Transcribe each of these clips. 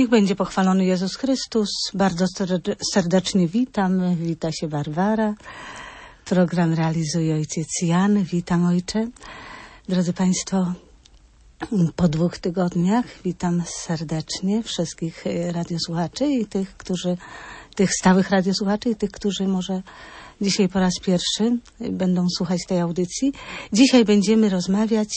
Niech będzie pochwalony Jezus Chrystus. Bardzo serdecznie witam. Wita się Barbara. Program realizuje ojciec Jan. Witam, ojcze. Drodzy Państwo, po 2 tygodniach witam serdecznie wszystkich radiosłuchaczy i tych stałych radiosłuchaczy i tych, którzy może dzisiaj po raz pierwszy będą słuchać tej audycji. Dzisiaj będziemy rozmawiać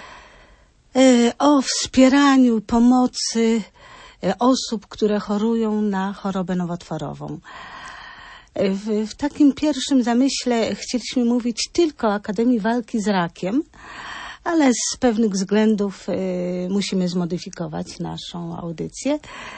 o wspieraniu, pomocy osób, które chorują na chorobę nowotworową. W takim pierwszym zamyśle chcieliśmy mówić tylko o Akademii Walki z Rakiem, ale z pewnych względów musimy zmodyfikować naszą audycję.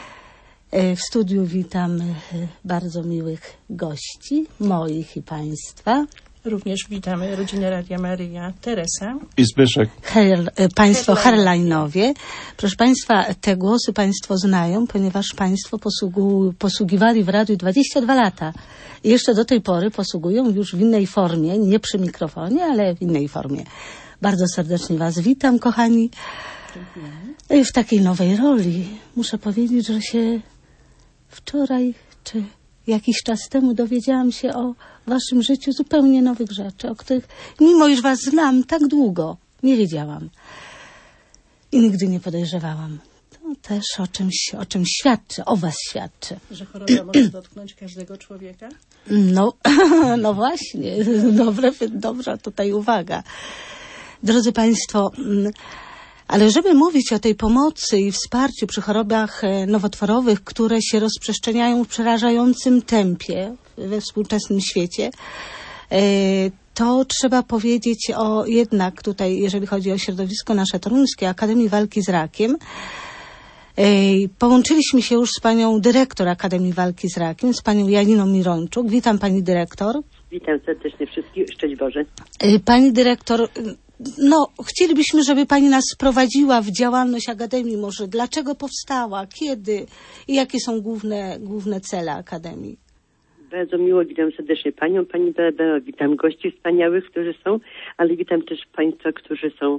W studiu witam bardzo miłych gości, moich i Państwa. Również witamy rodzinę Radia Maryja, Teresa i Zbyszek. Państwo Herlajnowie. Proszę Państwa, te głosy Państwo znają, ponieważ Państwo posługiwali w radiu 22 lata. I jeszcze do tej pory posługują już w innej formie, nie przy mikrofonie, ale w innej formie. Bardzo serdecznie Was witam, kochani. Dziękujemy. W takiej nowej roli. Muszę powiedzieć, że się wczoraj czy jakiś czas temu dowiedziałam się o Waszym życiu zupełnie nowych rzeczy, o których, mimo iż Was znam tak długo, nie wiedziałam. I nigdy nie podejrzewałam. To też o czymś świadczy, o Was świadczy. Że choroba może dotknąć każdego człowieka? No właśnie, dobra tutaj uwaga. Drodzy Państwo, ale żeby mówić o tej pomocy i wsparciu przy chorobach nowotworowych, które się rozprzestrzeniają w przerażającym tempie we współczesnym świecie, to trzeba powiedzieć o jednak tutaj, jeżeli chodzi o środowisko nasze toruńskie, Akademii Walki z Rakiem. Połączyliśmy się już z panią dyrektor Akademii Walki z Rakiem, z panią Janiną Mirończuk. Witam pani dyrektor. Witam serdecznie wszystkich. Szczęść Boże. Pani dyrektor, chcielibyśmy, żeby pani nas wprowadziła w działalność Akademii. Może dlaczego powstała, kiedy i jakie są główne cele Akademii? Bardzo miło, witam serdecznie panią, pani Barbaro, witam gości wspaniałych, którzy są, ale witam też państwa, którzy są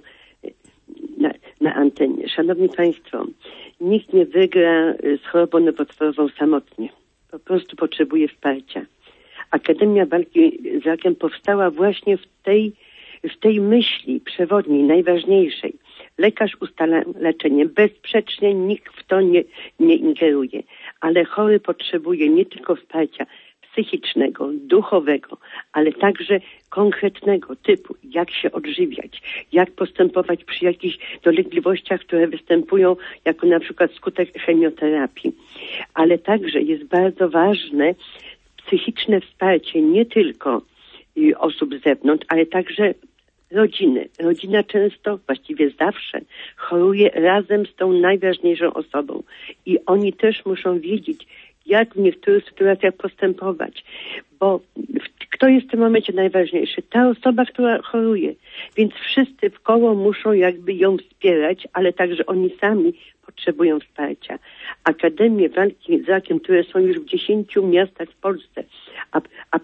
na antenie. Szanowni Państwo, nikt nie wygra z chorobą nowotworową samotnie. Po prostu potrzebuje wsparcia. Akademia Walki z Rakiem powstała właśnie w tej myśli przewodniej, najważniejszej. Lekarz ustala leczenie. Bezsprzecznie nikt w to nie ingeruje. Ale chory potrzebuje nie tylko wsparcia psychicznego, duchowego, ale także konkretnego typu, jak się odżywiać, jak postępować przy jakichś dolegliwościach, które występują jako na przykład skutek chemioterapii. Ale także jest bardzo ważne psychiczne wsparcie nie tylko osób z zewnątrz, ale także rodziny. Rodzina często, właściwie zawsze, choruje razem z tą najważniejszą osobą. I oni też muszą wiedzieć, jak w niektórych sytuacjach postępować. Bo kto jest w tym momencie najważniejszy? Ta osoba, która choruje. Więc wszyscy wkoło muszą jakby ją wspierać, ale także oni sami potrzebują wsparcia. Akademie Walki z Rakiem, które są już w 10 miastach w Polsce, a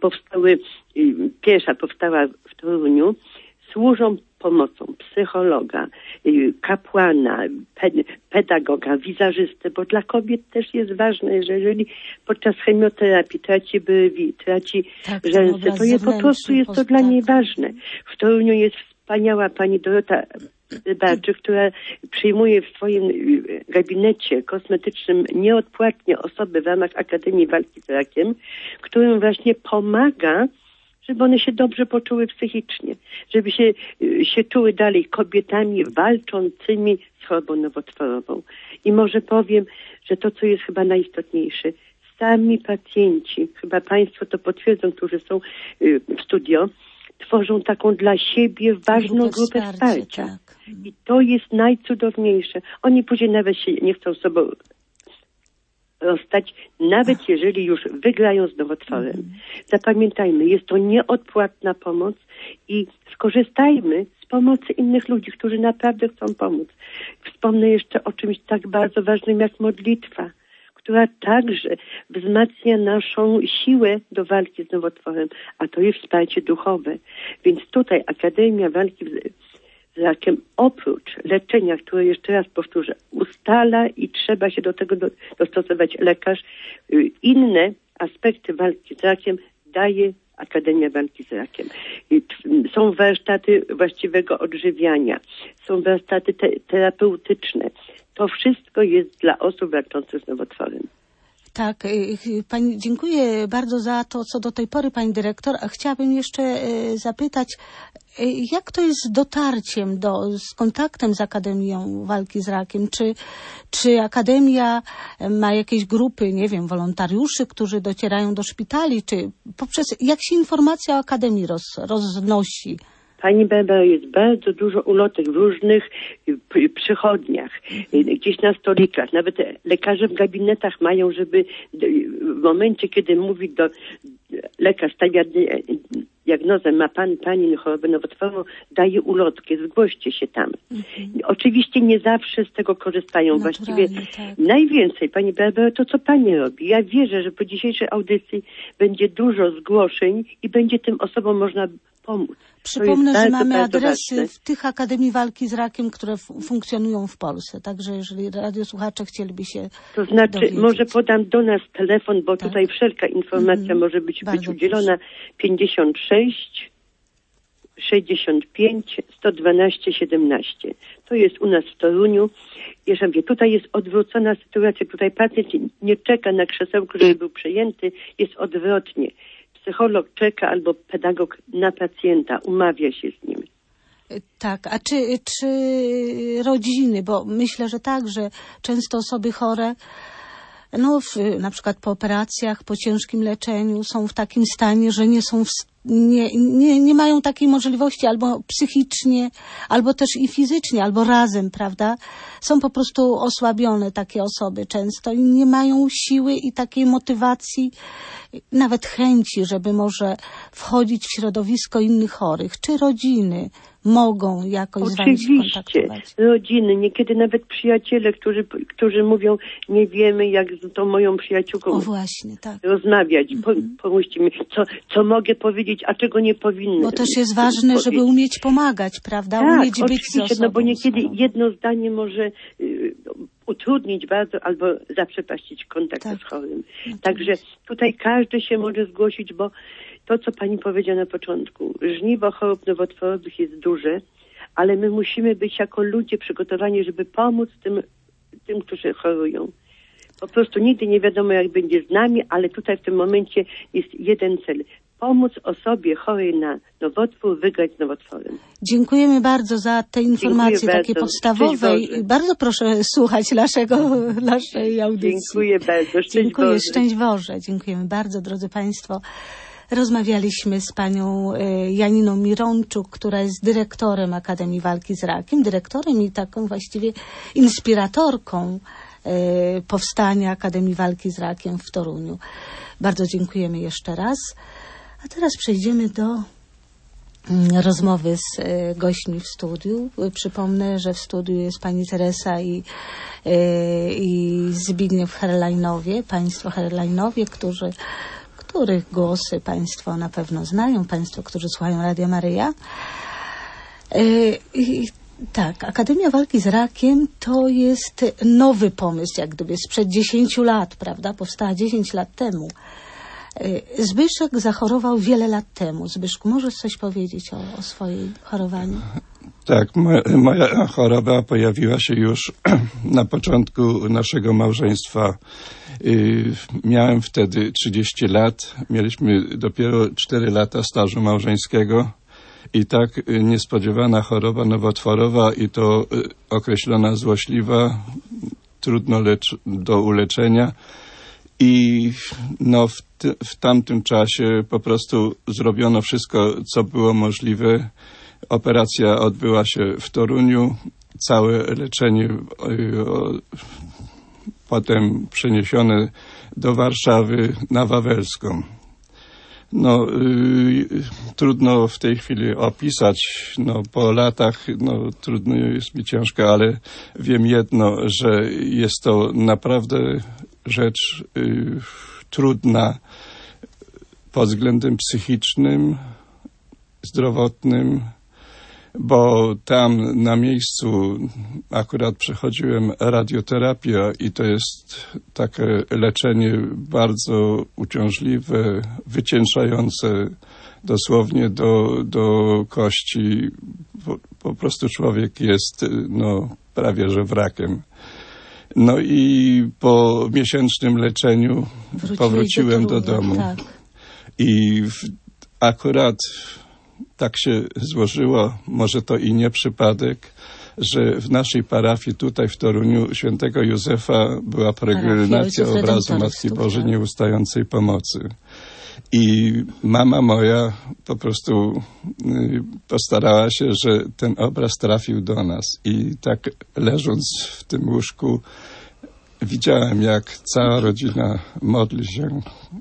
pierwsza powstała w Toruniu, służą pomocą psychologa, kapłana, pedagoga, wizażysty, bo dla kobiet też jest ważne, że jeżeli podczas chemioterapii traci brwi, traci rzęsy, to po prostu jest to dla niej ważne. W Toruniu jest wspaniała pani Dorota Rybarczyk, która przyjmuje w swoim gabinecie kosmetycznym nieodpłatnie osoby w ramach Akademii Walki z Rakiem, którym właśnie pomaga, żeby one się dobrze poczuły psychicznie, żeby się czuły dalej kobietami walczącymi z chorobą nowotworową. I może powiem, że to, co jest chyba najistotniejsze, sami pacjenci, chyba Państwo to potwierdzą, którzy są w studio, tworzą taką dla siebie ważną grupę wsparcia. Tak. I to jest najcudowniejsze. Oni później nawet się nie chcą z sobą rozstać, nawet jeżeli już wygrają z nowotworem. Zapamiętajmy, jest to nieodpłatna pomoc i skorzystajmy z pomocy innych ludzi, którzy naprawdę chcą pomóc. Wspomnę jeszcze o czymś tak bardzo ważnym jak modlitwa, która także wzmacnia naszą siłę do walki z nowotworem, a to jest wsparcie duchowe. Więc tutaj Akademia Walki z rakiem oprócz leczenia, które jeszcze raz powtórzę, ustala i trzeba się do tego dostosować lekarz, inne aspekty walki z rakiem daje Akademia Walki z Rakiem. Są warsztaty właściwego odżywiania, są warsztaty terapeutyczne. To wszystko jest dla osób walczących z nowotworem. Tak, pani, dziękuję bardzo za to, co do tej pory, pani dyrektor, a chciałabym jeszcze zapytać, jak to jest z dotarciem, z kontaktem z Akademią Walki z Rakiem? Czy Akademia ma jakieś grupy, nie wiem, wolontariuszy, którzy docierają do szpitali, czy jak się informacja o Akademii roznosi? Pani Barbaro, jest bardzo dużo ulotek w różnych przychodniach, gdzieś na stolikach. Nawet lekarze w gabinetach mają, żeby w momencie, kiedy mówi lekarz stawia diagnozę, ma pani chorobę nowotworową, daje ulotkę, zgłoście się tam. Oczywiście nie zawsze z tego korzystają. Właściwie tak. Najwięcej, pani Barbaro, to co pani robi. Ja wierzę, że po dzisiejszej audycji będzie dużo zgłoszeń i będzie tym osobom można pomóc. Przypomnę, że mamy adresy w tych Akademii Walki z Rakiem, które funkcjonują w Polsce. Także jeżeli radiosłuchacze chcieliby się To znaczy, dowiedzieć. może podam do nas telefon, bo tak. Tutaj wszelka informacja może być udzielona. 56 65 112 17. To jest u nas w Toruniu. Jeszcze mówię, tutaj jest odwrócona sytuacja. Tutaj pacjent nie czeka na krzesełku, żeby był przejęty. Jest odwrotnie. Psycholog czeka albo pedagog na pacjenta, umawia się z nim. Tak, a czy rodziny, bo myślę, że tak, że często osoby chore, na przykład po operacjach, po ciężkim leczeniu są w takim stanie, że nie mają takiej możliwości albo psychicznie, albo też i fizycznie, albo razem, prawda? Są po prostu osłabione takie osoby często i nie mają siły i takiej motywacji, nawet chęci, żeby może wchodzić w środowisko innych chorych. Czy rodziny mogą jakoś z wami się kontaktować? Oczywiście, rodziny, niekiedy nawet przyjaciele, którzy mówią, nie wiemy, jak z tą moją przyjaciółką rozmawiać. Pomóżcie mi, co mogę powiedzieć, a czego nie powinny. Bo też jest ważne, żeby umieć pomagać, prawda? Tak, umieć być z osobą. bo niekiedy jedno zdanie może utrudnić bardzo albo zaprzepaścić kontakt z chorym. Także tutaj każdy się może zgłosić, bo to, co pani powiedziała na początku, żniwo chorób nowotworowych jest duże, ale my musimy być jako ludzie przygotowani, żeby pomóc tym, którzy chorują. Po prostu nigdy nie wiadomo, jak będzie z nami, ale tutaj w tym momencie jest jeden cel. Pomóc osobie chorej na nowotwór wygrać z nowotworem. Dziękujemy bardzo za te informacje takie podstawowe. Bardzo proszę słuchać naszej audycji. Dziękuję bardzo. Szczęść Boże. Dziękujemy bardzo, drodzy Państwo. Rozmawialiśmy z panią Janiną Mironczuk, która jest dyrektorem Akademii Walki z Rakiem, dyrektorem i taką właściwie inspiratorką powstania Akademii Walki z Rakiem w Toruniu. Bardzo dziękujemy jeszcze raz. A teraz przejdziemy do rozmowy z gośćmi w studiu. Przypomnę, że w studiu jest pani Teresa i Zbigniew Herlajnowie, państwo Herlajnowie, których głosy państwo na pewno znają, państwo, którzy słuchają Radia Maryja. Tak, Akademia Walki z Rakiem to jest nowy pomysł, jak gdyby sprzed 10 lat, prawda? Powstała 10 lat temu. Zbyszek zachorował wiele lat temu. Zbyszku, możesz coś powiedzieć o swojej chorowaniu? Tak, moja choroba pojawiła się już na początku naszego małżeństwa. Miałem wtedy 30 lat. Mieliśmy dopiero 4 lata stażu małżeńskiego. I tak niespodziewana choroba nowotworowa i to określona złośliwa, trudno do uleczenia. I w tamtym czasie po prostu zrobiono wszystko, co było możliwe. Operacja odbyła się w Toruniu, całe leczenie potem przeniesione do Warszawy na Wawelską. Trudno w tej chwili opisać, po latach, trudno jest mi ciężko, ale wiem jedno, że jest to naprawdę rzecz trudna pod względem psychicznym, zdrowotnym, bo tam na miejscu akurat przechodziłem radioterapię i to jest takie leczenie bardzo uciążliwe, wycieńczające dosłownie do kości. Po prostu człowiek jest prawie że wrakiem. No i po miesięcznym leczeniu powróciłem do domu. Tak. I akurat tak się złożyło, może to i nie przypadek, że w naszej parafii tutaj w Toruniu świętego Józefa była peregrinacja obrazu Matki Bożej Nieustającej Pomocy. I mama moja po prostu postarała się, że ten obraz trafił do nas. I tak leżąc w tym łóżku widziałem, jak cała rodzina modli się.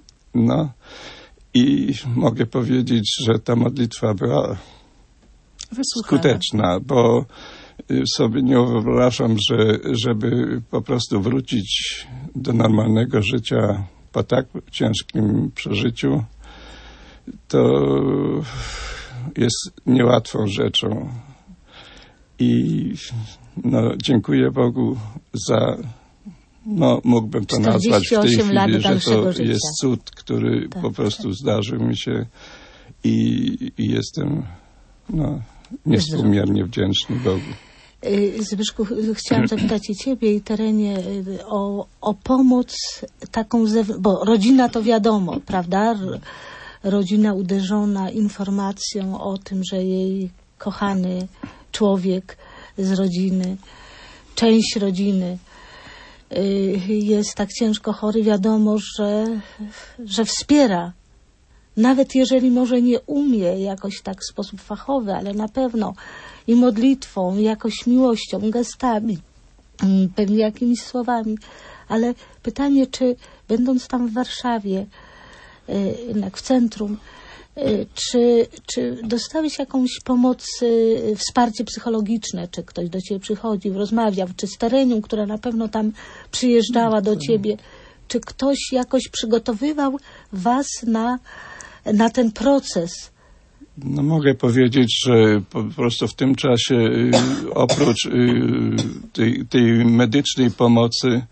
I mogę powiedzieć, że ta modlitwa była skuteczna, bo sobie nie wyobrażam, żeby po prostu wrócić do normalnego życia po tak ciężkim przeżyciu, to jest niełatwą rzeczą. I dziękuję Bogu za, mógłbym to nazwać w tej chwili, że to jest cud, który po prostu zdarzył mi się i jestem niewspółmiernie wdzięczny Bogu. Zbyszku, chciałam zapytać i ciebie, i Terenie o pomoc taką, bo rodzina to wiadomo, prawda? Rodzina uderzona informacją o tym, że jej kochany człowiek z rodziny, część rodziny jest tak ciężko chory, wiadomo, że wspiera. Nawet jeżeli może nie umie jakoś tak w sposób fachowy, ale na pewno i modlitwą, i jakoś miłością, gestami, pewnie jakimiś słowami. Ale pytanie, czy będąc tam w Warszawie, jednak w centrum, czy dostałeś jakąś pomoc, wsparcie psychologiczne, czy ktoś do ciebie przychodził, rozmawiał, czy z Terenią, która na pewno tam przyjeżdżała do ciebie, czy ktoś jakoś przygotowywał was na ten proces? Mogę powiedzieć, że po prostu w tym czasie oprócz tej medycznej pomocy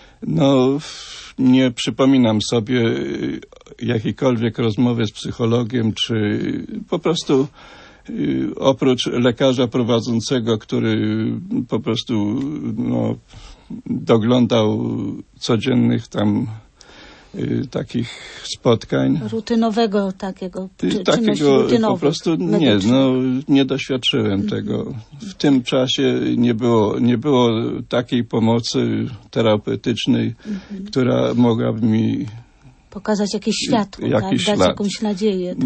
nie przypominam sobie jakiejkolwiek rozmowy z psychologiem, czy po prostu oprócz lekarza prowadzącego, który po prostu doglądał codziennych tam takich spotkań. Rutynowego takiego, takiego po prostu nie doświadczyłem tego. W tym czasie nie było takiej pomocy terapeutycznej, która mogłaby mi pokazać jakieś światło, dać jakąś nadzieję.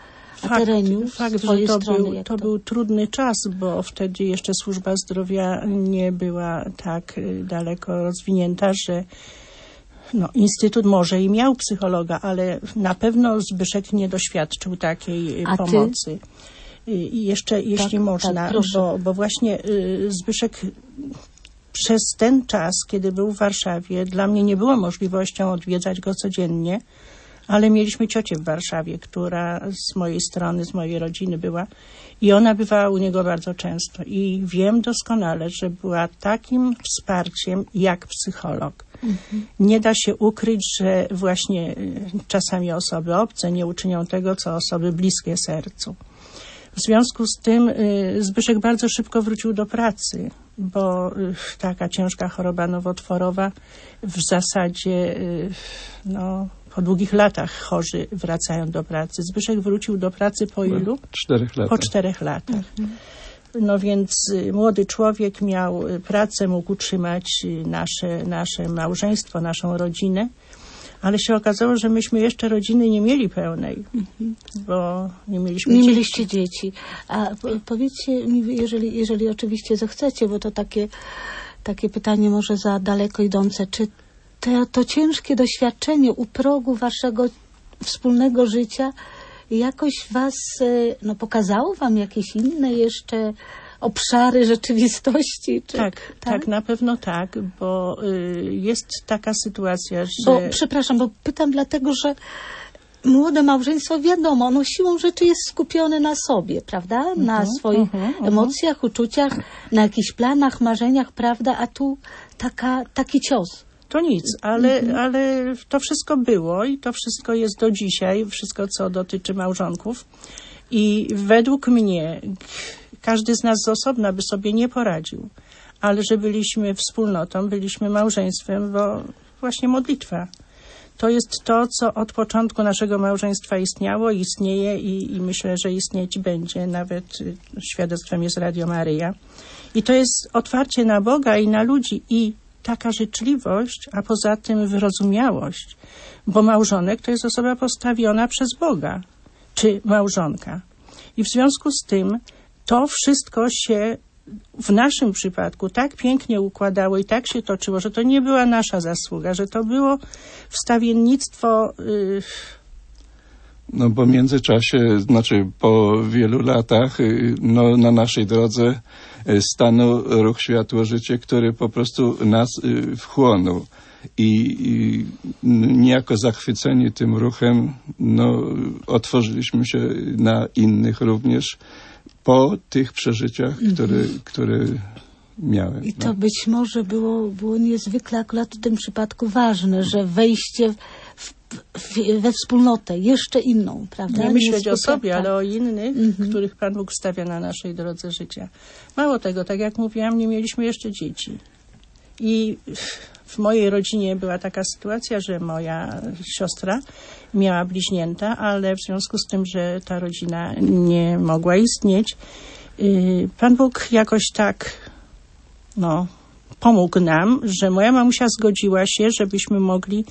Fakt, że to był trudny czas, bo wtedy jeszcze służba zdrowia nie była tak daleko rozwinięta, że Instytut może i miał psychologa, ale na pewno Zbyszek nie doświadczył takiej pomocy. I jeszcze, jeśli można, bo właśnie Zbyszek przez ten czas, kiedy był w Warszawie, dla mnie nie było możliwością odwiedzać go codziennie, ale mieliśmy ciocię w Warszawie, która z mojej strony, z mojej rodziny była i ona bywała u niego bardzo często. I wiem doskonale, że była takim wsparciem jak psycholog. Nie da się ukryć, że właśnie czasami osoby obce nie uczynią tego, co osoby bliskie sercu. W związku z tym Zbyszek bardzo szybko wrócił do pracy, bo taka ciężka choroba nowotworowa w zasadzie po długich latach chorzy wracają do pracy. Zbyszek wrócił do pracy po ilu? 4 latach. Po 4 latach. Więc młody człowiek miał pracę, mógł utrzymać nasze małżeństwo, naszą rodzinę, ale się okazało, że myśmy jeszcze rodziny nie mieli pełnej, bo nie mieliśmy dzieci. Nie mieliście dzieci. A powiedzcie mi, jeżeli oczywiście zechcecie, bo to takie pytanie może za daleko idące, czy to ciężkie doświadczenie u progu waszego wspólnego życia jakoś was, pokazało wam jakieś inne jeszcze obszary rzeczywistości? Tak, na pewno tak, bo jest taka sytuacja, że... Przepraszam, bo pytam dlatego, że młode małżeństwo, wiadomo, ono siłą rzeczy jest skupione na sobie, prawda? Na swoich emocjach, uczuciach, na jakichś planach, marzeniach, prawda? A tu taki cios. To nic, ale to wszystko było i to wszystko jest do dzisiaj, wszystko co dotyczy małżonków. I według mnie każdy z nas z osobna by sobie nie poradził, ale że byliśmy wspólnotą, byliśmy małżeństwem, bo właśnie modlitwa. To jest to, co od początku naszego małżeństwa istniało, istnieje i myślę, że istnieć będzie. Nawet świadectwem jest Radio Maryja. I to jest otwarcie na Boga i na ludzi i taka życzliwość, a poza tym wyrozumiałość, bo małżonek to jest osoba postawiona przez Boga, czy małżonka. I w związku z tym to wszystko się w naszym przypadku tak pięknie układało i tak się toczyło, że to nie była nasza zasługa, że to było wstawiennictwo. No bo w międzyczasie, znaczy po wielu latach, no na naszej drodze stanął ruch Światło Życie, który po prostu nas wchłonął. I niejako zachwyceni tym ruchem, no otworzyliśmy się na innych również po tych przeżyciach, które miałem. I to być może było niezwykle akurat w tym przypadku ważne, że wejście we wspólnotę, jeszcze inną, prawda? Nie myśleć o sobie, ale o innych, których Pan Bóg stawia na naszej drodze życia. Mało tego, tak jak mówiłam, nie mieliśmy jeszcze dzieci. I w mojej rodzinie była taka sytuacja, że moja siostra miała bliźnięta, ale w związku z tym, że ta rodzina nie mogła istnieć, Pan Bóg jakoś tak, pomógł nam, że moja mamusia zgodziła się, żebyśmy mogli,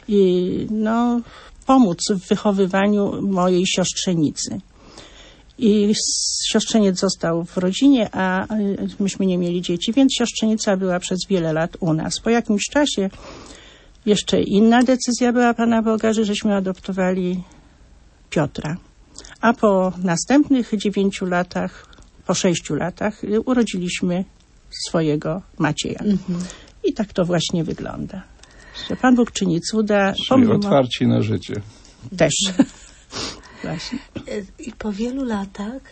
pomóc w wychowywaniu mojej siostrzenicy. I siostrzeniec został w rodzinie, a myśmy nie mieli dzieci, więc siostrzenica była przez wiele lat u nas. Po jakimś czasie jeszcze inna decyzja była Pana Boga, że żeśmy adoptowali Piotra. A po następnych 9 latach, po 6 latach urodziliśmy swojego Macieja. I tak to właśnie wygląda. Że Pan Bóg czyni cuda. Czyli otwarci na życie. Też. Właśnie. I po wielu latach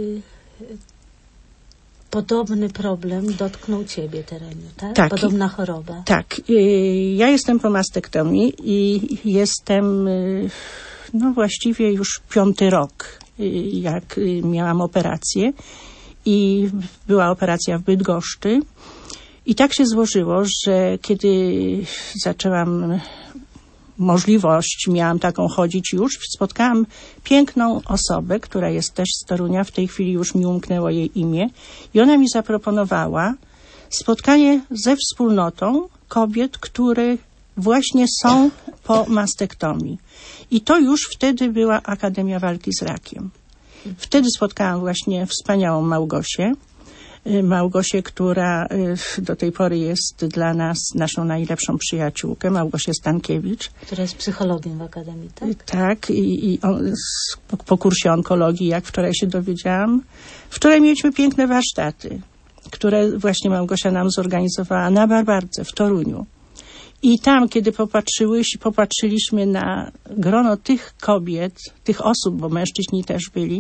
podobny problem dotknął ciebie, Tereniu, tak? Tak. Podobna choroba. Tak. Ja jestem po mastektomii i jestem właściwie już 5. rok, jak miałam operację i była operacja w Bydgoszczy. I tak się złożyło, że kiedy zaczęłam miałam taką chodzić już, spotkałam piękną osobę, która jest też z Torunia, w tej chwili już mi umknęło jej imię i ona mi zaproponowała spotkanie ze wspólnotą kobiet, które właśnie są po mastektomii. I to już wtedy była Akademia Walki z Rakiem. Wtedy spotkałam właśnie wspaniałą Małgosię, która do tej pory jest dla nas naszą najlepszą przyjaciółkę, Małgosię Stankiewicz. Która jest psychologiem w Akademii, tak? Tak, i po kursie onkologii, jak wczoraj się dowiedziałam. Wczoraj mieliśmy piękne warsztaty, które właśnie Małgosia nam zorganizowała na Barbardze w Toruniu. I tam, kiedy popatrzyliśmy na grono tych kobiet, tych osób, bo mężczyźni też byli,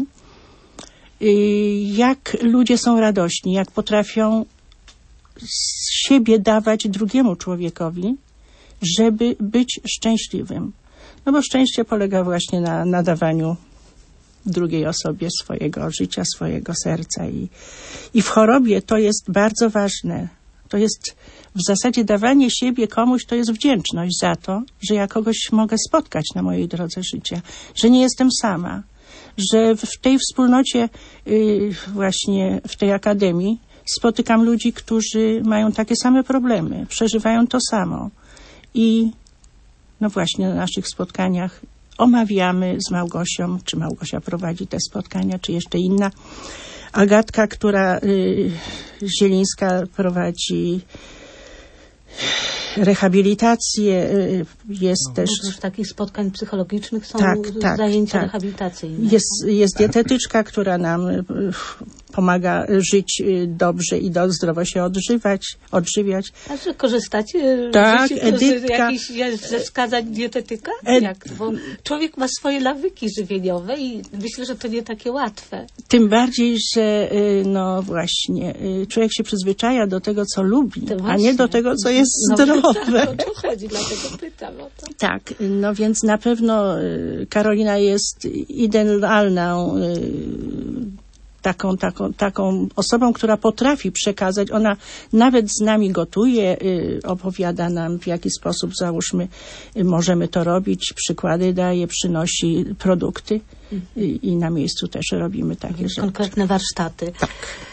jak ludzie są radośni, jak potrafią z siebie dawać drugiemu człowiekowi, żeby być szczęśliwym. No bo szczęście polega właśnie na nadawaniu drugiej osobie swojego życia, swojego serca. I w chorobie to jest bardzo ważne. To jest w zasadzie dawanie siebie komuś, to jest wdzięczność za to, że ja kogoś mogę spotkać na mojej drodze życia, że nie jestem sama, że w tej wspólnocie, właśnie w tej akademii spotykam ludzi, którzy mają takie same problemy, przeżywają to samo. I właśnie na naszych spotkaniach omawiamy z Małgosią, czy Małgosia prowadzi te spotkania, czy jeszcze inna. Agatka, Zielińska prowadzi rehabilitację, jest też... W takich spotkań psychologicznych są zajęcia rehabilitacyjne. Jest dietetyczka, która nam pomaga żyć dobrze i zdrowo się odżywiać. A że korzystacie tak, Edytka, ze wskazań dietetyka? Jak? Bo człowiek ma swoje nawyki żywieniowe i myślę, że to nie takie łatwe. Tym bardziej, że no właśnie, człowiek się przyzwyczaja do tego, co lubi, a nie do tego, co jest zdrowe. O to chodzi, dlatego pytam o to. Tak, no więc na pewno Karolina jest idealną taką osobą, która potrafi przekazać. Ona nawet z nami gotuje, opowiada nam, w jaki sposób, załóżmy, możemy to robić, przykłady daje, przynosi produkty i na miejscu też robimy takie rzeczy. Konkretne warsztaty. Tak.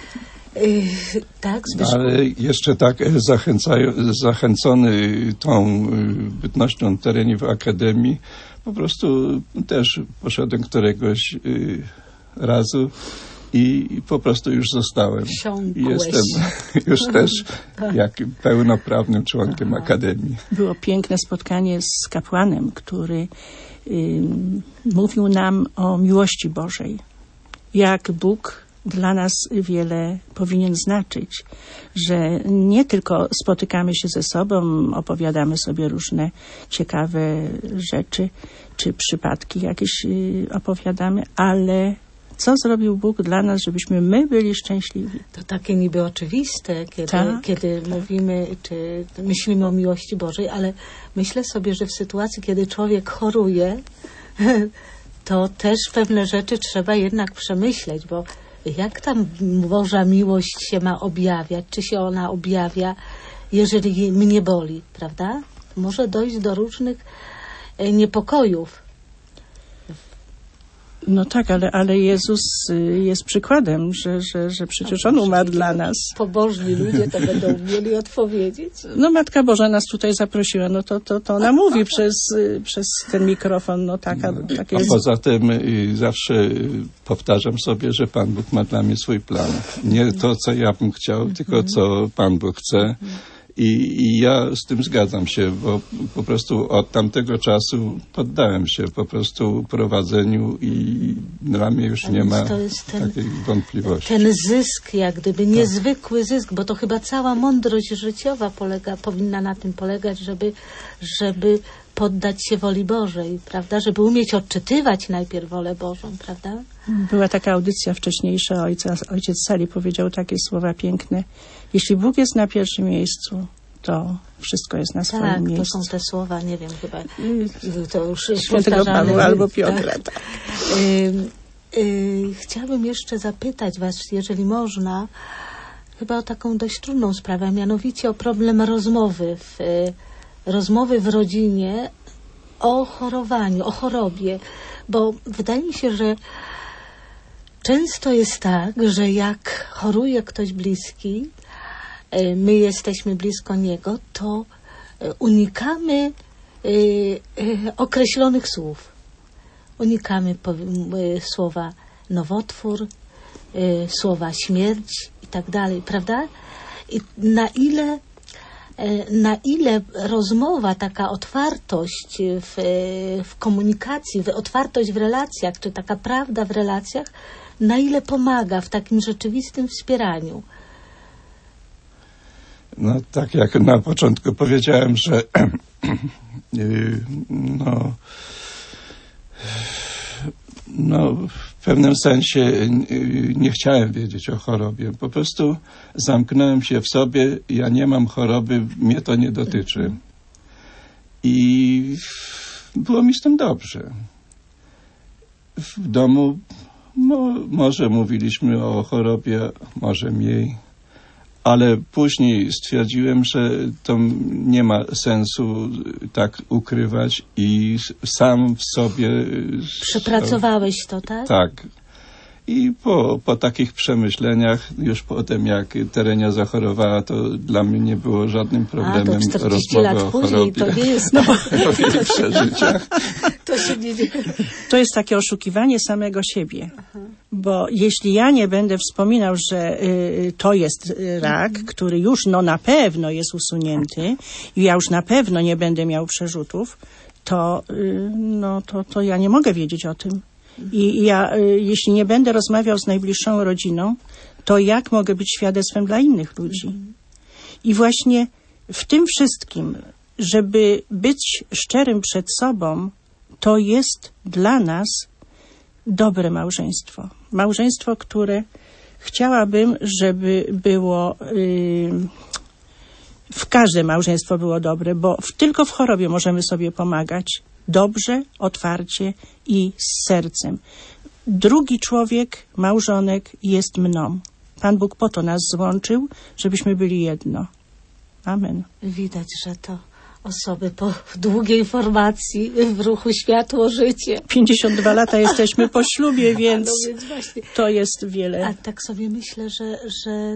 Tak, ale jeszcze tak zachęcony tą bytnością tereni w Akademii, po prostu też poszedłem któregoś razu i po prostu już zostałem. Jestem już też jak pełnoprawnym członkiem Akademii. Było piękne spotkanie z kapłanem, który mówił nam o miłości Bożej. Jak Bóg dla nas wiele powinien znaczyć, że nie tylko spotykamy się ze sobą, opowiadamy sobie różne ciekawe rzeczy, czy przypadki jakieś opowiadamy, ale co zrobił Bóg dla nas, żebyśmy my byli szczęśliwi. To takie niby oczywiste, kiedy mówimy, czy myślimy o miłości Bożej, ale myślę sobie, że w sytuacji, kiedy człowiek choruje, to też pewne rzeczy trzeba jednak przemyśleć, bo jak tam Boża miłość się ma objawiać? Czy się ona objawia, jeżeli mnie boli, prawda? Może dojść do różnych niepokojów. No tak, ale Jezus jest przykładem, że przecież On umarł dla nas. Pobożni ludzie to będą umieli odpowiedzieć. No Matka Boża nas tutaj zaprosiła, no to ona mówi przez ten mikrofon, no taka jest. A poza tym zawsze powtarzam sobie, że Pan Bóg ma dla mnie swój plan. Nie to, co ja bym chciał, tylko co Pan Bóg chce. I ja z tym zgadzam się, bo po prostu od tamtego czasu poddałem się po prostu prowadzeniu i dla mnie już nie ma takiej wątpliwości. Ten zysk, jak gdyby niezwykły zysk, bo to chyba cała mądrość życiowa powinna na tym polegać, żeby poddać się woli Bożej, prawda? Żeby umieć odczytywać najpierw wolę Bożą, prawda? Była taka audycja wcześniejsza, ojciec Sali powiedział takie słowa piękne. Jeśli Bóg jest na pierwszym miejscu, to wszystko jest na swoim miejscu. Tak, to są te słowa, nie wiem, chyba to już Świętego Pawła albo Piotra. Tak. Chciałabym jeszcze zapytać was, jeżeli można, chyba o taką dość trudną sprawę, mianowicie o problem rozmowy w rodzinie o chorowaniu, o chorobie, bo wydaje mi się, że często jest tak, że jak choruje ktoś bliski, my jesteśmy blisko niego, to unikamy określonych słów. Unikamy słowa nowotwór, słowa śmierć i tak dalej, prawda? I na ile rozmowa, taka otwartość w komunikacji, otwartość w relacjach, czy taka prawda w relacjach, na ile pomaga w takim rzeczywistym wspieraniu? No tak jak na początku powiedziałem, że w pewnym sensie nie chciałem wiedzieć o chorobie. Po prostu zamknąłem się w sobie, ja nie mam choroby, mnie to nie dotyczy. I było mi z tym dobrze. W domu może mówiliśmy o chorobie, może mniej, ale później stwierdziłem, że to nie ma sensu tak ukrywać i sam w sobie... Przepracowałeś to, tak? Tak. I po takich przemyśleniach, już potem jak Terenia zachorowała, to dla mnie nie było żadnym problemem rozmowy o chorobie. To nie jest o jej przeżyciach. To się nie dzieje. To jest takie oszukiwanie samego siebie. Bo jeśli ja nie będę wspominał, że to jest rak, który już na pewno jest usunięty i ja już na pewno nie będę miał przerzutów, to ja nie mogę wiedzieć o tym. I ja, jeśli nie będę rozmawiał z najbliższą rodziną, to jak mogę być świadectwem dla innych ludzi. I właśnie w tym wszystkim, żeby być szczerym przed sobą, to jest dla nas dobre małżeństwo. Małżeństwo, które chciałabym, żeby było... w każde małżeństwo było dobre, bo tylko w chorobie możemy sobie pomagać dobrze, otwarcie i z sercem. Drugi człowiek, małżonek jest mną. Pan Bóg po to nas złączył, żebyśmy byli jedno. Amen. Widać, że to osoby po długiej formacji w ruchu Światło Życie. 52 lata jesteśmy po ślubie, więc to jest wiele. A tak sobie myślę, że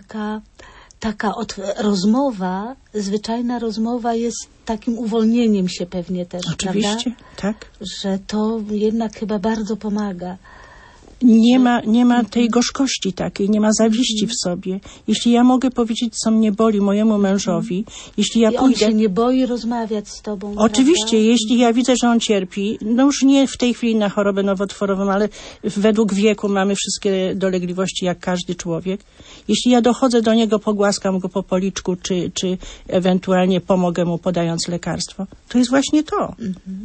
taka rozmowa, zwyczajna rozmowa jest takim uwolnieniem się pewnie też, oczywiście, prawda? Tak. Że to jednak chyba bardzo pomaga. Nie ma tej gorzkości takiej, nie ma zawiści w sobie. Jeśli ja mogę powiedzieć, co mnie boli mojemu mężowi, jeśli ja pójdę... on się nie boi rozmawiać z tobą, Oczywiście, prawda? jeśli ja widzę, że on cierpi, no już nie w tej chwili na chorobę nowotworową, ale według wieku mamy wszystkie dolegliwości jak każdy człowiek. Jeśli ja dochodzę do niego, pogłaskam go po policzku, czy ewentualnie pomogę mu podając lekarstwo, to jest właśnie to.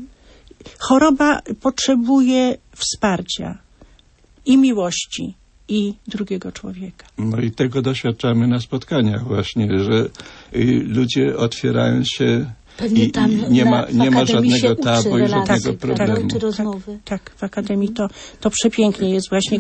Choroba potrzebuje wsparcia. I miłości, i drugiego człowieka. No i tego doświadczamy na spotkaniach właśnie, że ludzie otwierają się pewnie tam i nie ma żadnego tabu i żadnego problemu. Czy rozmowy. Tak, w Akademii to przepięknie jest. Właśnie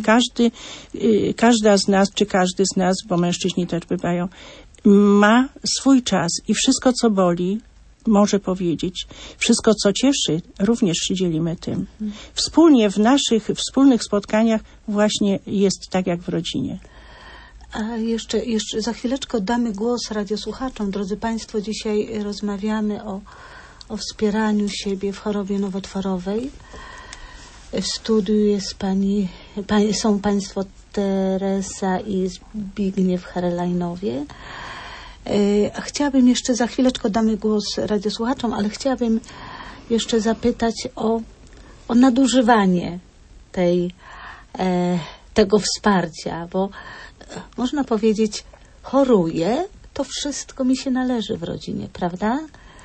każda z nas, czy każdy z nas, bo mężczyźni też bywają, ma swój czas i wszystko, co boli, może powiedzieć. Wszystko, co cieszy, również się dzielimy tym. Wspólnie w naszych wspólnych spotkaniach właśnie jest tak jak w rodzinie. A jeszcze za chwileczkę damy głos radiosłuchaczom. Drodzy Państwo, dzisiaj rozmawiamy o wspieraniu siebie w chorobie nowotworowej. W studiu jest są Państwo Teresa i Zbigniew Herelajnowie. Chciałabym jeszcze, za chwileczkę damy głos radiosłuchaczom, ale chciałabym jeszcze zapytać o nadużywanie tego wsparcia, bo można powiedzieć, choruję, to wszystko mi się należy w rodzinie, prawda?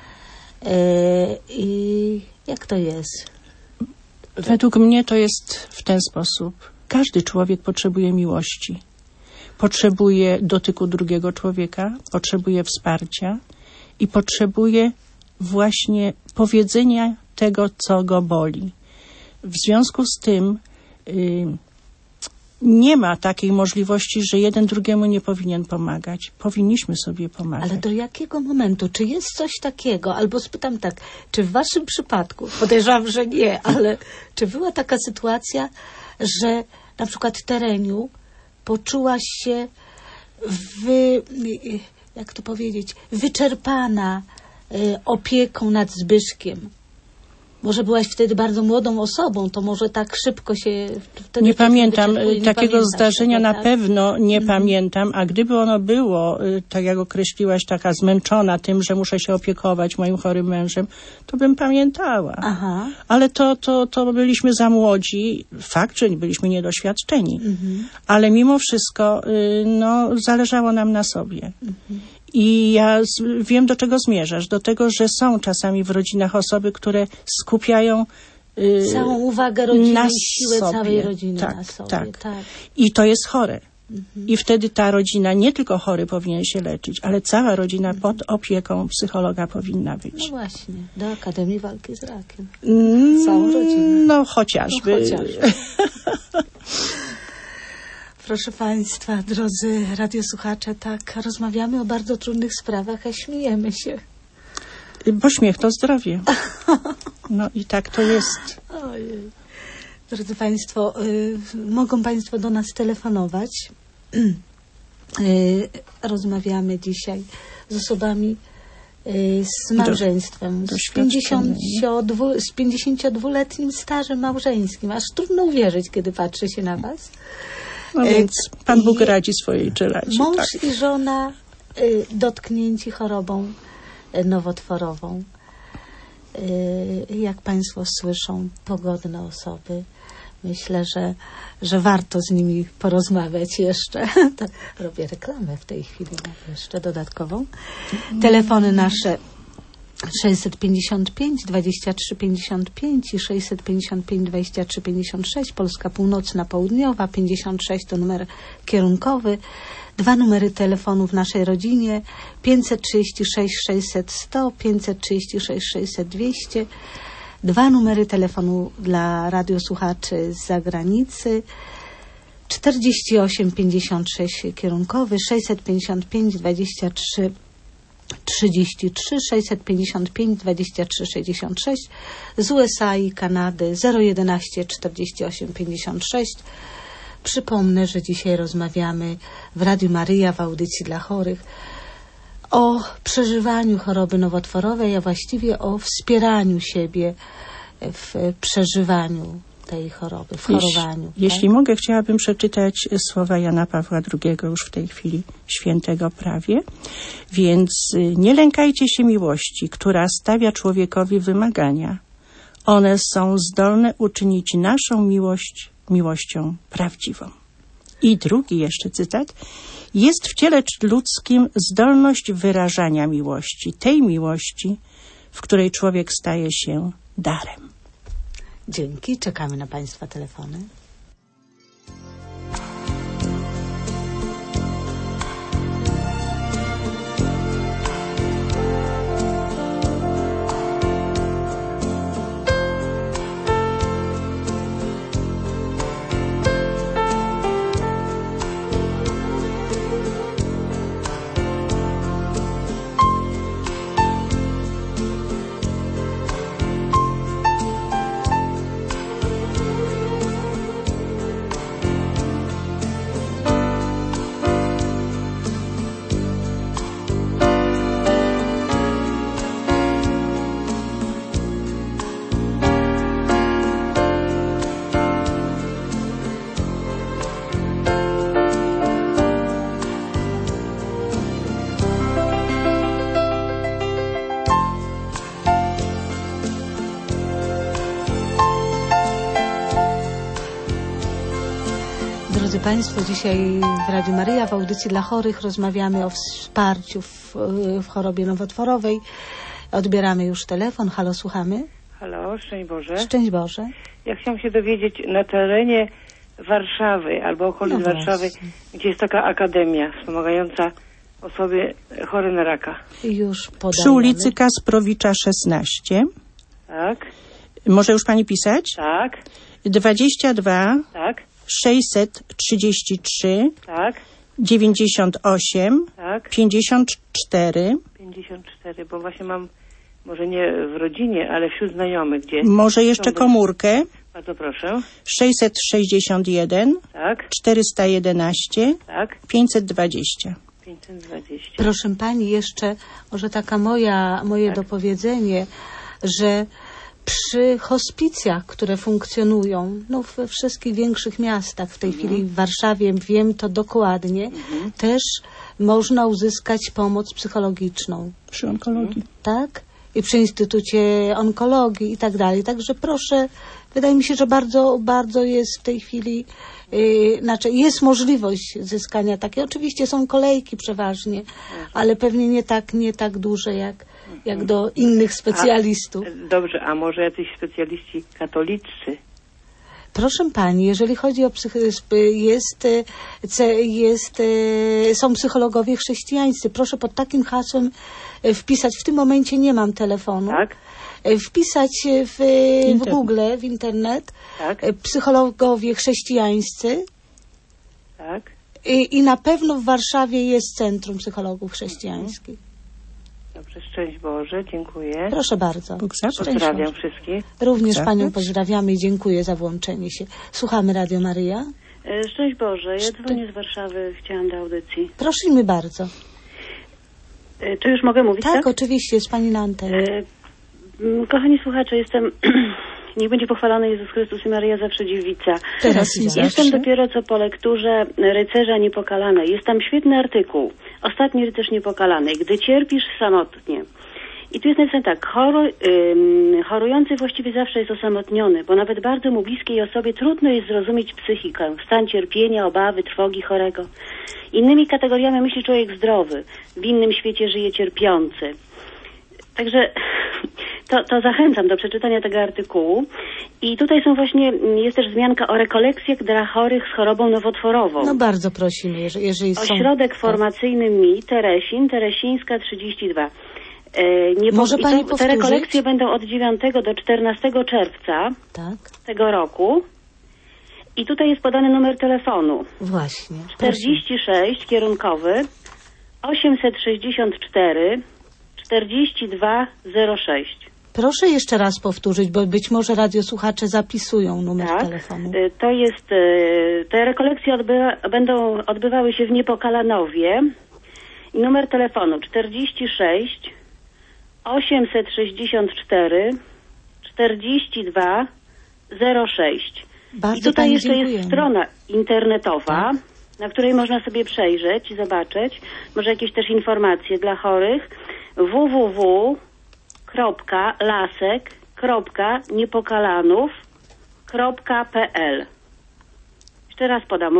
I jak to jest? Według mnie to jest w ten sposób. Każdy człowiek potrzebuje miłości. Potrzebuje dotyku drugiego człowieka, potrzebuje wsparcia i potrzebuje właśnie powiedzenia tego, co go boli. W związku z tym nie ma takiej możliwości, że jeden drugiemu nie powinien pomagać. Powinniśmy sobie pomagać. Ale do jakiego momentu? Czy jest coś takiego? Albo spytam tak, czy w waszym przypadku, podejrzewam, że nie, ale czy była taka sytuacja, że na przykład Tereniu poczułaś się jak to powiedzieć, wyczerpana opieką nad Zbyszkiem? Może byłaś wtedy bardzo młodą osobą, to może tak szybko się... Wtedy nie pamiętam takiego zdarzenia, tego, tak? Na pewno nie pamiętam, a gdyby ono było, tak jak określiłaś, taka zmęczona tym, że muszę się opiekować moim chorym mężem, to bym pamiętała. Aha. Ale to byliśmy za młodzi, fakt, że byliśmy niedoświadczeni, ale mimo wszystko zależało nam na sobie. I ja wiem, do czego zmierzasz. Do tego, że są czasami w rodzinach osoby, które skupiają całą uwagę rodziny i siłę całej rodziny na sobie. Tak. I to jest chore. I wtedy ta rodzina, nie tylko chory powinien się leczyć, ale cała rodzina pod opieką psychologa powinna być. No właśnie, do Akademii Walki z Rakiem. Całą rodzinę. No chociażby. Proszę Państwa, drodzy radiosłuchacze, tak, rozmawiamy o bardzo trudnych sprawach, a śmiejemy się. Bo śmiech to zdrowie. No i tak to jest. Ojej. Drodzy Państwo, mogą Państwo do nas telefonować. Rozmawiamy dzisiaj z osobami z małżeństwem, z 52-letnim stażem małżeńskim. Aż trudno uwierzyć, kiedy patrzy się na Was. No więc Pan Bóg radzi swojej czeladzie. Mąż i żona dotknięci chorobą nowotworową. Jak Państwo słyszą, pogodne osoby. Myślę, że warto z nimi porozmawiać jeszcze. To robię reklamę w tej chwili jeszcze dodatkową. Telefony nasze 655 23 55 i 655 23 56, Polska Północna, Południowa, 56 to numer kierunkowy. 2 numery telefonu w naszej rodzinie, 536 600 100, 536 600 200. 2 numery telefonu dla radiosłuchaczy z zagranicy, 48 56 kierunkowy, 655 23 33, 655 23 66, z USA i Kanady 011 48 56. Przypomnę, że dzisiaj rozmawiamy w Radiu Maryja w audycji dla chorych o przeżywaniu choroby nowotworowej, a właściwie o wspieraniu siebie w przeżywaniu tej choroby, w chorowaniu. Jeśli mogę, chciałabym przeczytać słowa Jana Pawła II, już w tej chwili świętego prawie. Więc nie lękajcie się miłości, która stawia człowiekowi wymagania. One są zdolne uczynić naszą miłość miłością prawdziwą. I drugi jeszcze cytat. Jest w ciele ludzkim zdolność wyrażania miłości, tej miłości, w której człowiek staje się darem. Dzięki, czekamy na Państwa telefony. Drodzy Państwo, dzisiaj w Radiu Maryja w audycji dla chorych rozmawiamy o wsparciu w chorobie nowotworowej. Odbieramy już telefon. Halo, słuchamy. Halo, szczęść Boże. Szczęść Boże. Ja chciałam się dowiedzieć, na terenie Warszawy albo okolic Warszawy, gdzie jest taka akademia wspomagająca osoby chore na raka. Już podajemy. Przy ulicy Kasprowicza 16. Tak. Może już pani pisać? Tak. 22. Tak. 633. Tak. 98. Tak. 54. 54, bo właśnie mam, może nie w rodzinie, ale wśród znajomych, gdzie... Może jeszcze komórkę. Bardzo proszę. 661. Tak. 411. Tak. 520. 520. Proszę pani, jeszcze może taka moje dopowiedzenie, że przy hospicjach, które funkcjonują we wszystkich większych miastach, w tej chwili w Warszawie, wiem to dokładnie, też można uzyskać pomoc psychologiczną. Przy onkologii. Tak? I przy Instytucie Onkologii i tak dalej. Także proszę, wydaje mi się, że bardzo, bardzo jest w tej chwili, jest możliwość zyskania takiej. Oczywiście są kolejki przeważnie, ale pewnie nie tak duże jak do innych specjalistów. Dobrze, a może jacyś specjaliści katolicy? Proszę pani, jeżeli chodzi o są psychologowie chrześcijańscy. Proszę pod takim hasłem wpisać, w tym momencie nie mam telefonu, tak? Wpisać w Google, w internet, tak? Psychologowie chrześcijańscy. Tak. I na pewno w Warszawie jest Centrum Psychologów Chrześcijańskich. Dobrze, szczęść Boże, dziękuję. Proszę bardzo. Pozdrawiam wszystkich. Również panią pozdrawiamy i dziękuję za włączenie się. Słuchamy Radio Maryja. Szczęść Boże, ja dzwonię z Warszawy, chciałam do audycji. Prosimy bardzo. Czy już mogę mówić? Tak, oczywiście, jest pani na antenie. Kochani słuchacze, niech będzie pochwalony Jezus Chrystus i Maryja zawsze dziewica. Teraz Jestem dopiero co po lekturze Rycerza Niepokalanej. Jest tam świetny artykuł. Ostatni rycerz niepokalany. Gdy cierpisz samotnie I tu jest napisane tak, chorujący właściwie zawsze jest osamotniony, bo nawet bardzo mu bliskiej osobie trudno jest zrozumieć psychikę, stan cierpienia, obawy, trwogi chorego. Innymi kategoriami myśli człowiek zdrowy, w innym świecie żyje cierpiący. Także to zachęcam do przeczytania tego artykułu. I tutaj jest też wzmianka o rekolekcjach dla chorych z chorobą nowotworową. No bardzo prosimy, jeżeli są... Ośrodek formacyjny MI, Teresińska 32. Może pani powtórzyć? Te rekolekcje będą od 9 do 14 czerwca tego roku. I tutaj jest podany numer telefonu. Właśnie. 46 kierunkowy 864 4206. Proszę jeszcze raz powtórzyć, bo być może radiosłuchacze zapisują numer telefonu. To jest, te rekolekcje będą odbywały się w Niepokalanowie. I numer telefonu 46 864 4206. Bardzo I tutaj jeszcze dziękujemy. jest strona internetowa, na której można sobie przejrzeć i zobaczyć, może jakieś też informacje dla chorych. www.lasek.niepokalanów.pl. Jeszcze raz podam.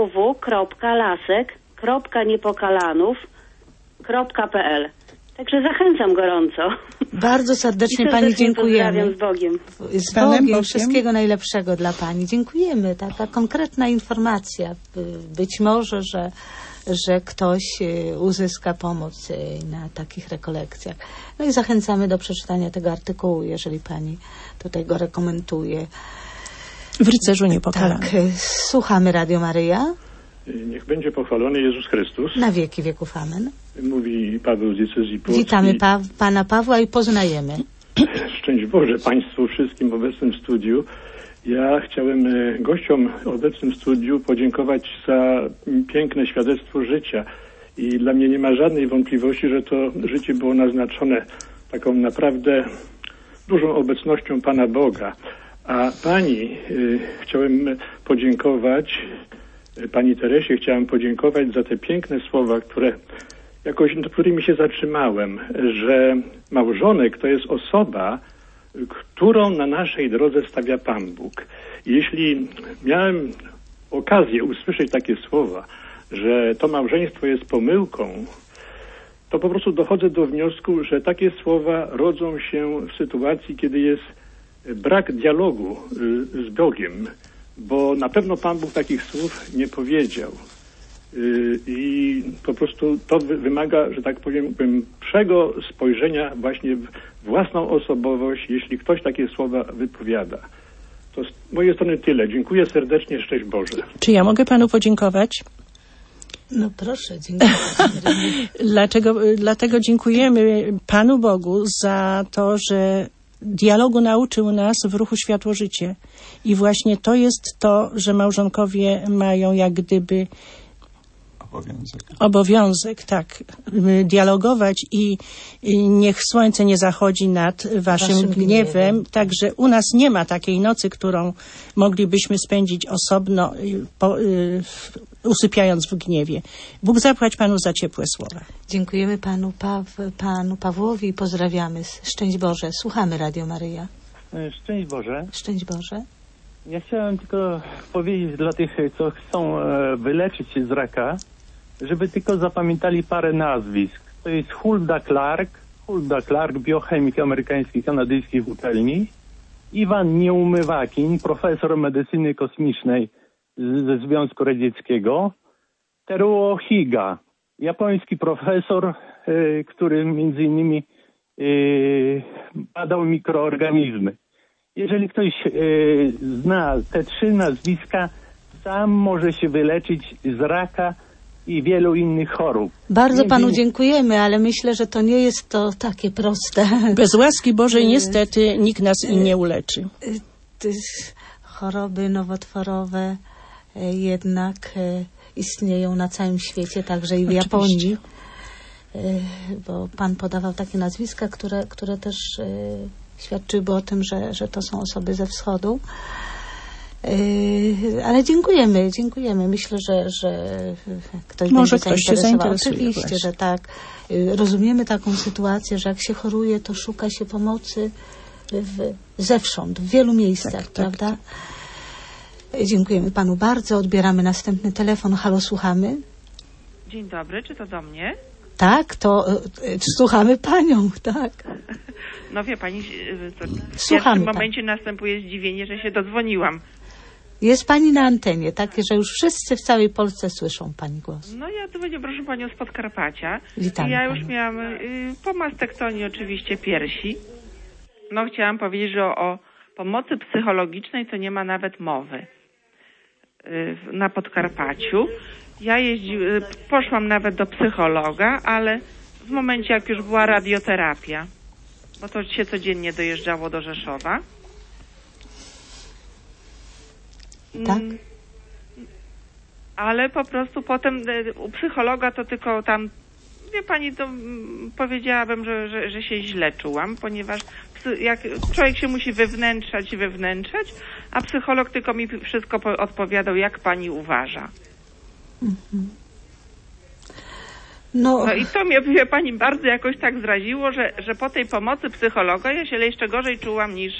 www.lasek.niepokalanów.pl. Także zachęcam gorąco. Bardzo serdecznie pani dziękujemy. Pozdrawiam z Bogiem. Z Bogiem. Wszystkiego najlepszego dla pani. Dziękujemy. Taka konkretna informacja. Być może, że ktoś uzyska pomoc na takich rekolekcjach. No i zachęcamy do przeczytania tego artykułu, jeżeli pani tutaj go rekomenduje. W Rycerzu Niepokalanym. Tak. Słuchamy Radio Maryja. Niech będzie pochwalony Jezus Chrystus. Na wieki wieków. Amen. Mówi Paweł z diecezji płockiej. Witamy pana Pawła i poznajemy. Szczęść Boże Państwu wszystkim w obecnym studiu. Ja chciałem gościom obecnym w studiu podziękować za piękne świadectwo życia. I dla mnie nie ma żadnej wątpliwości, że to życie było naznaczone taką naprawdę dużą obecnością Pana Boga. A Pani chciałem podziękować, Pani Teresie chciałem podziękować za te piękne słowa, nad którymi się zatrzymałem, że małżonek to jest osoba, którą na naszej drodze stawia Pan Bóg. Jeśli miałem okazję usłyszeć takie słowa, że to małżeństwo jest pomyłką, to po prostu dochodzę do wniosku, że takie słowa rodzą się w sytuacji, kiedy jest brak dialogu z Bogiem, bo na pewno Pan Bóg takich słów nie powiedział. I po prostu to wymaga, że tak powiem, głębszego spojrzenia właśnie w własną osobowość, jeśli ktoś takie słowa wypowiada. To z mojej strony tyle. Dziękuję serdecznie, szczęść Boże. Czy ja mogę Panu podziękować? No proszę, dziękuję. Dlatego dziękujemy Panu Bogu za to, że dialogu nauczył nas w ruchu Światło-Życie. I właśnie to jest to, że małżonkowie mają jak gdyby obowiązek, tak, dialogować i niech słońce nie zachodzi nad waszym gniewem. Także u nas nie ma takiej nocy, którą moglibyśmy spędzić osobno, usypiając w gniewie. Bóg zapłać Panu za ciepłe słowa. Dziękujemy panu Pawłowi i pozdrawiamy. Szczęść Boże. Słuchamy Radio Maryja. Szczęść Boże. Szczęść Boże. Ja chciałem tylko powiedzieć dla tych, co chcą wyleczyć się z raka, żeby tylko zapamiętali parę nazwisk. To jest Hulda Clark, biochemik amerykańskiej, kanadyjskiej uczelni, Iwan Nieumywakin, profesor medycyny kosmicznej ze Związku Radzieckiego, Teruo Higa, japoński profesor, który między innymi badał mikroorganizmy. Jeżeli ktoś zna te trzy nazwiska, sam może się wyleczyć z raka i wielu innych chorób. Bardzo Panu dziękujemy, ale myślę, że to nie jest to takie proste. Bez łaski Bożej niestety nikt nas nie uleczy. Choroby nowotworowe jednak istnieją na całym świecie, także i w Japonii. Bo Pan podawał takie nazwiska, które też świadczyły o tym, że to są osoby ze wschodu. Ale dziękujemy. Myślę, że ktoś może będzie ktoś się zainteresuje. Oczywiście, właśnie. Że tak. Rozumiemy taką sytuację, że jak się choruje, to szuka się pomocy zewsząd, w wielu miejscach, prawda? Tak. Dziękujemy panu bardzo. Odbieramy następny telefon. Halo, słuchamy. Dzień dobry, czy to do mnie? Tak, to słuchamy panią, tak. No wie pani, w pierwszym momencie następuje zdziwienie, że się dodzwoniłam. Jest pani na antenie, takie, że już wszyscy w całej Polsce słyszą pani głos. No ja dzwonię, proszę panią, z Podkarpacia. Witamy ja już panią. miałam po mastektomii oczywiście piersi. No chciałam powiedzieć, że o pomocy psychologicznej to nie ma nawet mowy na Podkarpaciu. Ja poszłam nawet do psychologa, ale w momencie, jak już była radioterapia, bo to się codziennie dojeżdżało do Rzeszowa. Tak? Ale po prostu potem u psychologa to tylko tam, wie pani, to powiedziałabym, że się źle czułam, ponieważ jak człowiek się musi wewnętrzać, a psycholog tylko mi wszystko odpowiadał, jak pani uważa. No i to mnie, wie pani, bardzo jakoś tak zraziło, że po tej pomocy psychologa ja się jeszcze gorzej czułam niż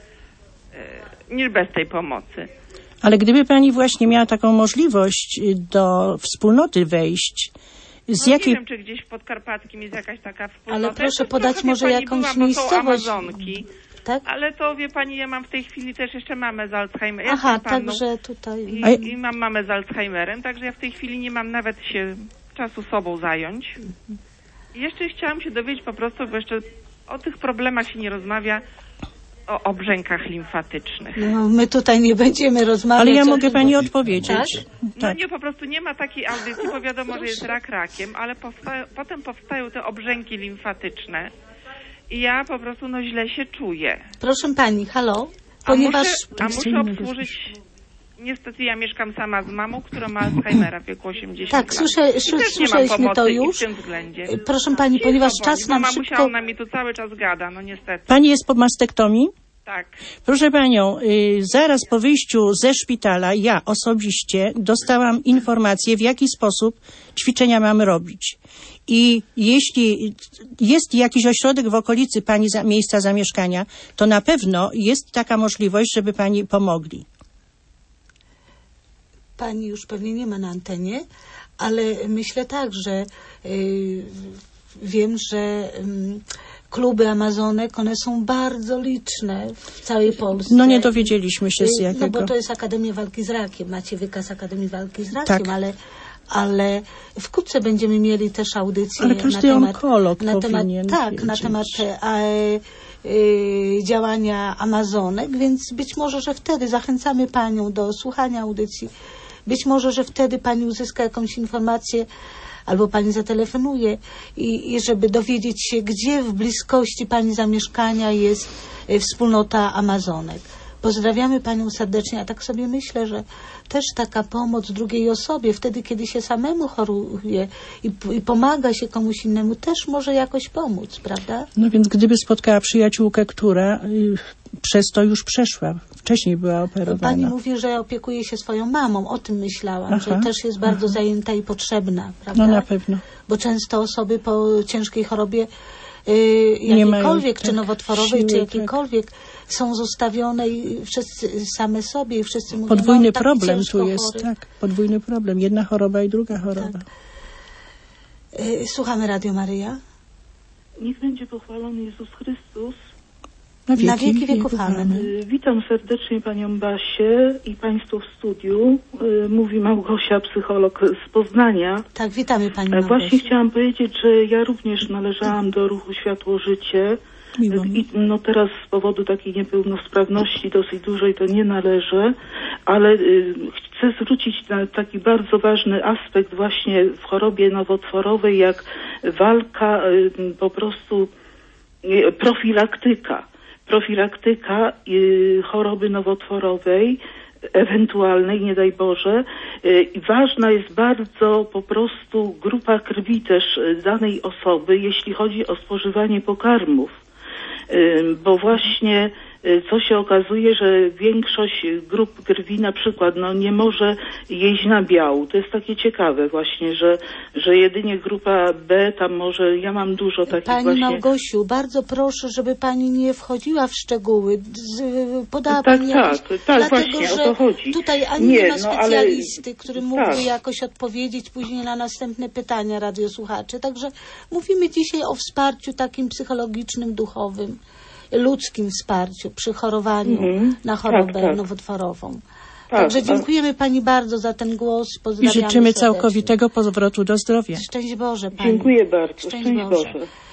bez tej pomocy. Ale gdyby pani właśnie miała taką możliwość do wspólnoty wejść, nie wiem, czy gdzieś w Podkarpackim jest jakaś taka wspólnota. Ale proszę podać może jakąś miejscowość. Tak? Ale to, wie pani, ja mam w tej chwili też jeszcze mamę z Alzheimerem. Aha, także tutaj... I mam mamę z Alzheimerem, także ja w tej chwili nie mam nawet czasu sobą zająć. I jeszcze chciałam się dowiedzieć po prostu, bo jeszcze o tych problemach się nie rozmawia, o obrzękach limfatycznych. No, my tutaj nie będziemy rozmawiać. Ale ja mogę pani odpowiedzieć. Tak? No nie, po prostu nie ma takiej audycji, bo wiadomo, że jest rak rakiem, ale potem powstają te obrzęki limfatyczne i ja po prostu źle się czuję. Proszę pani, halo? Ponieważ... muszę obsłużyć... Niestety ja mieszkam sama z mamą, która ma Alzheimera w wieku 80 lat. Tak, słyszeliśmy to już. W tym względzie. Proszę pani, ponieważ czas nam szybko... Ona mi tu cały czas gada, no niestety. Pani jest po mastektomii? Tak. Proszę panią, zaraz po wyjściu ze szpitala ja osobiście dostałam informację, w jaki sposób ćwiczenia mamy robić. I jeśli jest jakiś ośrodek w okolicy pani miejsca zamieszkania, to na pewno jest taka możliwość, żeby pani pomogli. Pani już pewnie nie ma na antenie, ale myślę tak, że wiem, że kluby Amazonek, one są bardzo liczne w całej Polsce. No nie dowiedzieliśmy się z jakiego. No bo to jest Akademia Walki z Rakiem. Macie wykaz Akademii Walki z Rakiem, tak. ale wkrótce będziemy mieli też audycję ale każdy onkolog powinien na temat działania Amazonek, więc być może, że wtedy zachęcamy panią do słuchania audycji. Być może, że wtedy pani uzyska jakąś informację albo pani zatelefonuje i żeby dowiedzieć się, gdzie w bliskości pani zamieszkania jest wspólnota Amazonek. Pozdrawiamy panią serdecznie, a tak sobie myślę, że też taka pomoc drugiej osobie, wtedy kiedy się samemu choruje i pomaga się komuś innemu, też może jakoś pomóc, prawda? No więc gdyby spotkała przyjaciółkę, która przez to już przeszła, wcześniej była operowana. Pani mówi, że opiekuje się swoją mamą, o tym myślałam, że też jest bardzo zajęta i potrzebna, prawda? No na pewno. Bo często osoby po ciężkiej chorobie jakiejkolwiek, czy nowotworowej, czy jakiejkolwiek, są zostawione i wszyscy same sobie i wszyscy mówią, podwójny problem tu jest, chory. Tak, podwójny problem. Jedna choroba i druga choroba. Tak. Słuchamy Radio Maryja. Niech będzie pochwalony Jezus Chrystus. Na wieki wieków. Amen. Witam serdecznie panią Basię i państwo w studiu. Mówi Małgosia, psycholog z Poznania. Tak, witamy pani Małgosiu. Właśnie chciałam powiedzieć, że ja również należałam do ruchu Światło Życie. I no teraz z powodu takiej niepełnosprawności dosyć dużej to nie należę, ale chcę zwrócić na taki bardzo ważny aspekt właśnie w chorobie nowotworowej, jak walka, po prostu profilaktyka choroby nowotworowej, ewentualnej, nie daj Boże. I ważna jest bardzo po prostu grupa krwi też danej osoby, jeśli chodzi o spożywanie pokarmów. Bo właśnie co się okazuje, że większość grup krwi na przykład nie może jeść nabiału. To jest takie ciekawe właśnie, że jedynie grupa B tam może, ja mam dużo takich Pani właśnie... Małgosiu, bardzo proszę, żeby Pani nie wchodziła w szczegóły. Podała Tak, Pani tak, właśnie, o to chodzi. Tutaj ani nie ma specjalisty, który mógłby jakoś odpowiedzieć później na następne pytania radiosłuchaczy. Także mówimy dzisiaj o wsparciu takim psychologicznym, duchowym, ludzkim wsparciu przy chorowaniu na chorobę nowotworową. Także dziękujemy Pani bardzo za ten głos. Pozdrawiamy i życzymy całkowitego powrotu do zdrowia. Szczęść Boże Pani. Dziękuję bardzo. Szczęść Boże.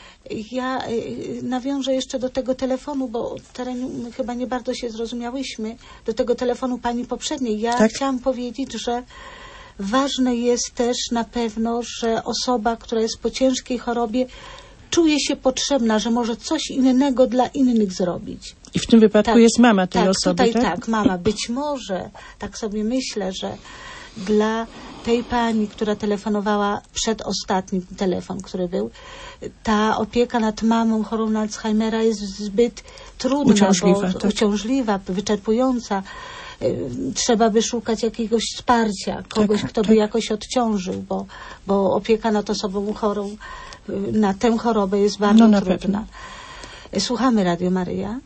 Ja nawiążę jeszcze do tego telefonu, bo w terenie chyba nie bardzo się zrozumiałyśmy, do tego telefonu Pani poprzedniej. Ja chciałam powiedzieć, że ważne jest też na pewno, że osoba, która jest po ciężkiej chorobie, czuje się potrzebna, że może coś innego dla innych zrobić. I w tym wypadku jest mama tej osoby, tak, mama. Być może, tak sobie myślę, że dla tej pani, która telefonowała przedostatni telefon, który był, ta opieka nad mamą chorą na Alzheimera jest zbyt trudna, uciążliwa, wyczerpująca. Trzeba by szukać jakiegoś wsparcia, kogoś, kto by jakoś odciążył, bo opieka nad osobą chorą na tę chorobę jest bardzo trudna. Słuchamy Radio Maryja.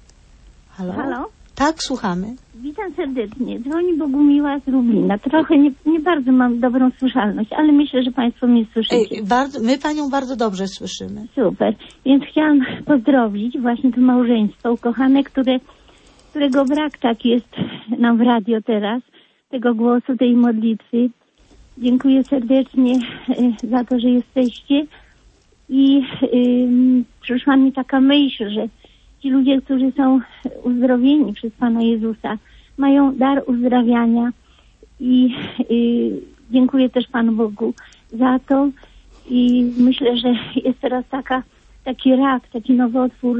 Halo? Halo? Tak, słuchamy. Witam serdecznie. Dzwoni Bogumiła z Lublina. Trochę nie bardzo mam dobrą słyszalność, ale myślę, że Państwo mnie słyszycie. My Panią bardzo dobrze słyszymy. Super. Więc chciałam pozdrowić właśnie to małżeństwo ukochane, którego brak tak jest nam w radio teraz, tego głosu, tej modlitwy. Dziękuję serdecznie za to, że jesteście. I przyszła mi taka myśl, że ci ludzie, którzy są uzdrowieni przez Pana Jezusa, mają dar uzdrawiania i dziękuję też Panu Bogu za to i myślę, że jest teraz taki rak, taki nowotwór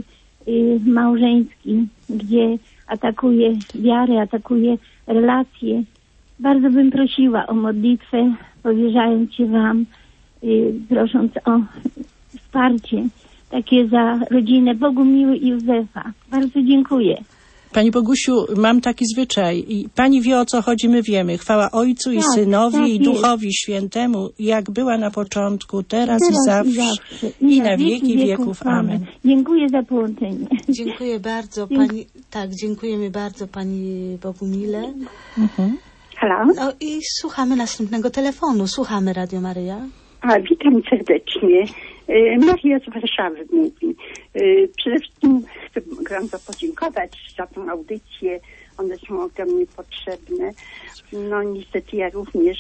małżeński, gdzie atakuje wiarę, atakuje relacje. Bardzo bym prosiła o modlitwę, powierzając się Wam, prosząc o wsparcie takie za rodzinę Bogumiły i Józefa. Bardzo dziękuję. Pani Bogusiu, mam taki zwyczaj i Pani wie, o co chodzi, my wiemy. Chwała Ojcu i Synowi i Duchowi Świętemu, jak była na początku, teraz i zawsze i na wieki wieków. Amen. Dziękuję za połączenie. Dziękuję bardzo Pani. Tak, dziękujemy bardzo Pani Bogumile. Halo? No i słuchamy następnego telefonu. Słuchamy Radio Maryja. Witam serdecznie. Maria z Warszawy mówi. Przede wszystkim chcę bardzo podziękować za tę audycję. One są ogromnie potrzebne. No niestety ja również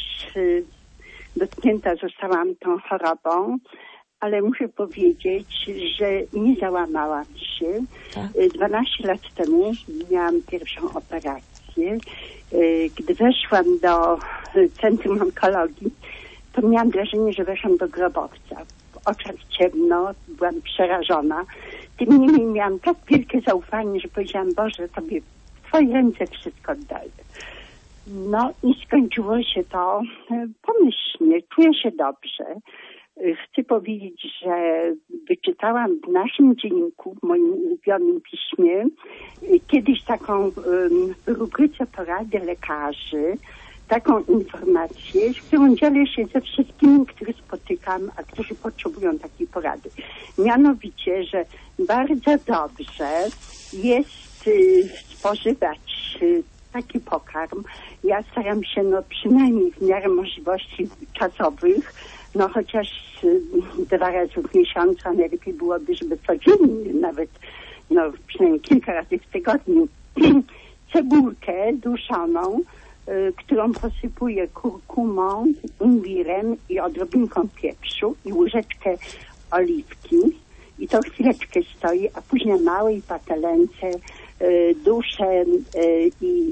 dotknięta zostałam tą chorobą, ale muszę powiedzieć, że nie załamałam się. 12 lat temu miałam pierwszą operację. Gdy weszłam do Centrum Onkologii, to miałam wrażenie, że weszłam do grobowca. W oczach ciemno, byłam przerażona. Tym niemniej miałam tak wielkie zaufanie, że powiedziałam: Boże, Tobie w Twoje ręce wszystko oddaję. No i skończyło się to pomyślnie. Czuję się dobrze. Chcę powiedzieć, że wyczytałam w naszym dzienniku, w moim ulubionym piśmie, kiedyś taką w rubryce porady lekarzy, taką informację, z którą dzielę się ze wszystkimi, których spotykam, a którzy potrzebują takiej porady. Mianowicie, że bardzo dobrze jest spożywać taki pokarm. Ja staram się, przynajmniej w miarę możliwości czasowych, chociaż 2 razy w miesiącu, a najlepiej byłoby, żeby codziennie, nawet przynajmniej kilka razy w tygodniu, cebulkę duszoną, którą posypuję kurkumą, imbirem i odrobinką pieprzu i łyżeczkę oliwki. I to chwileczkę stoi, a później na małej patelence duszę i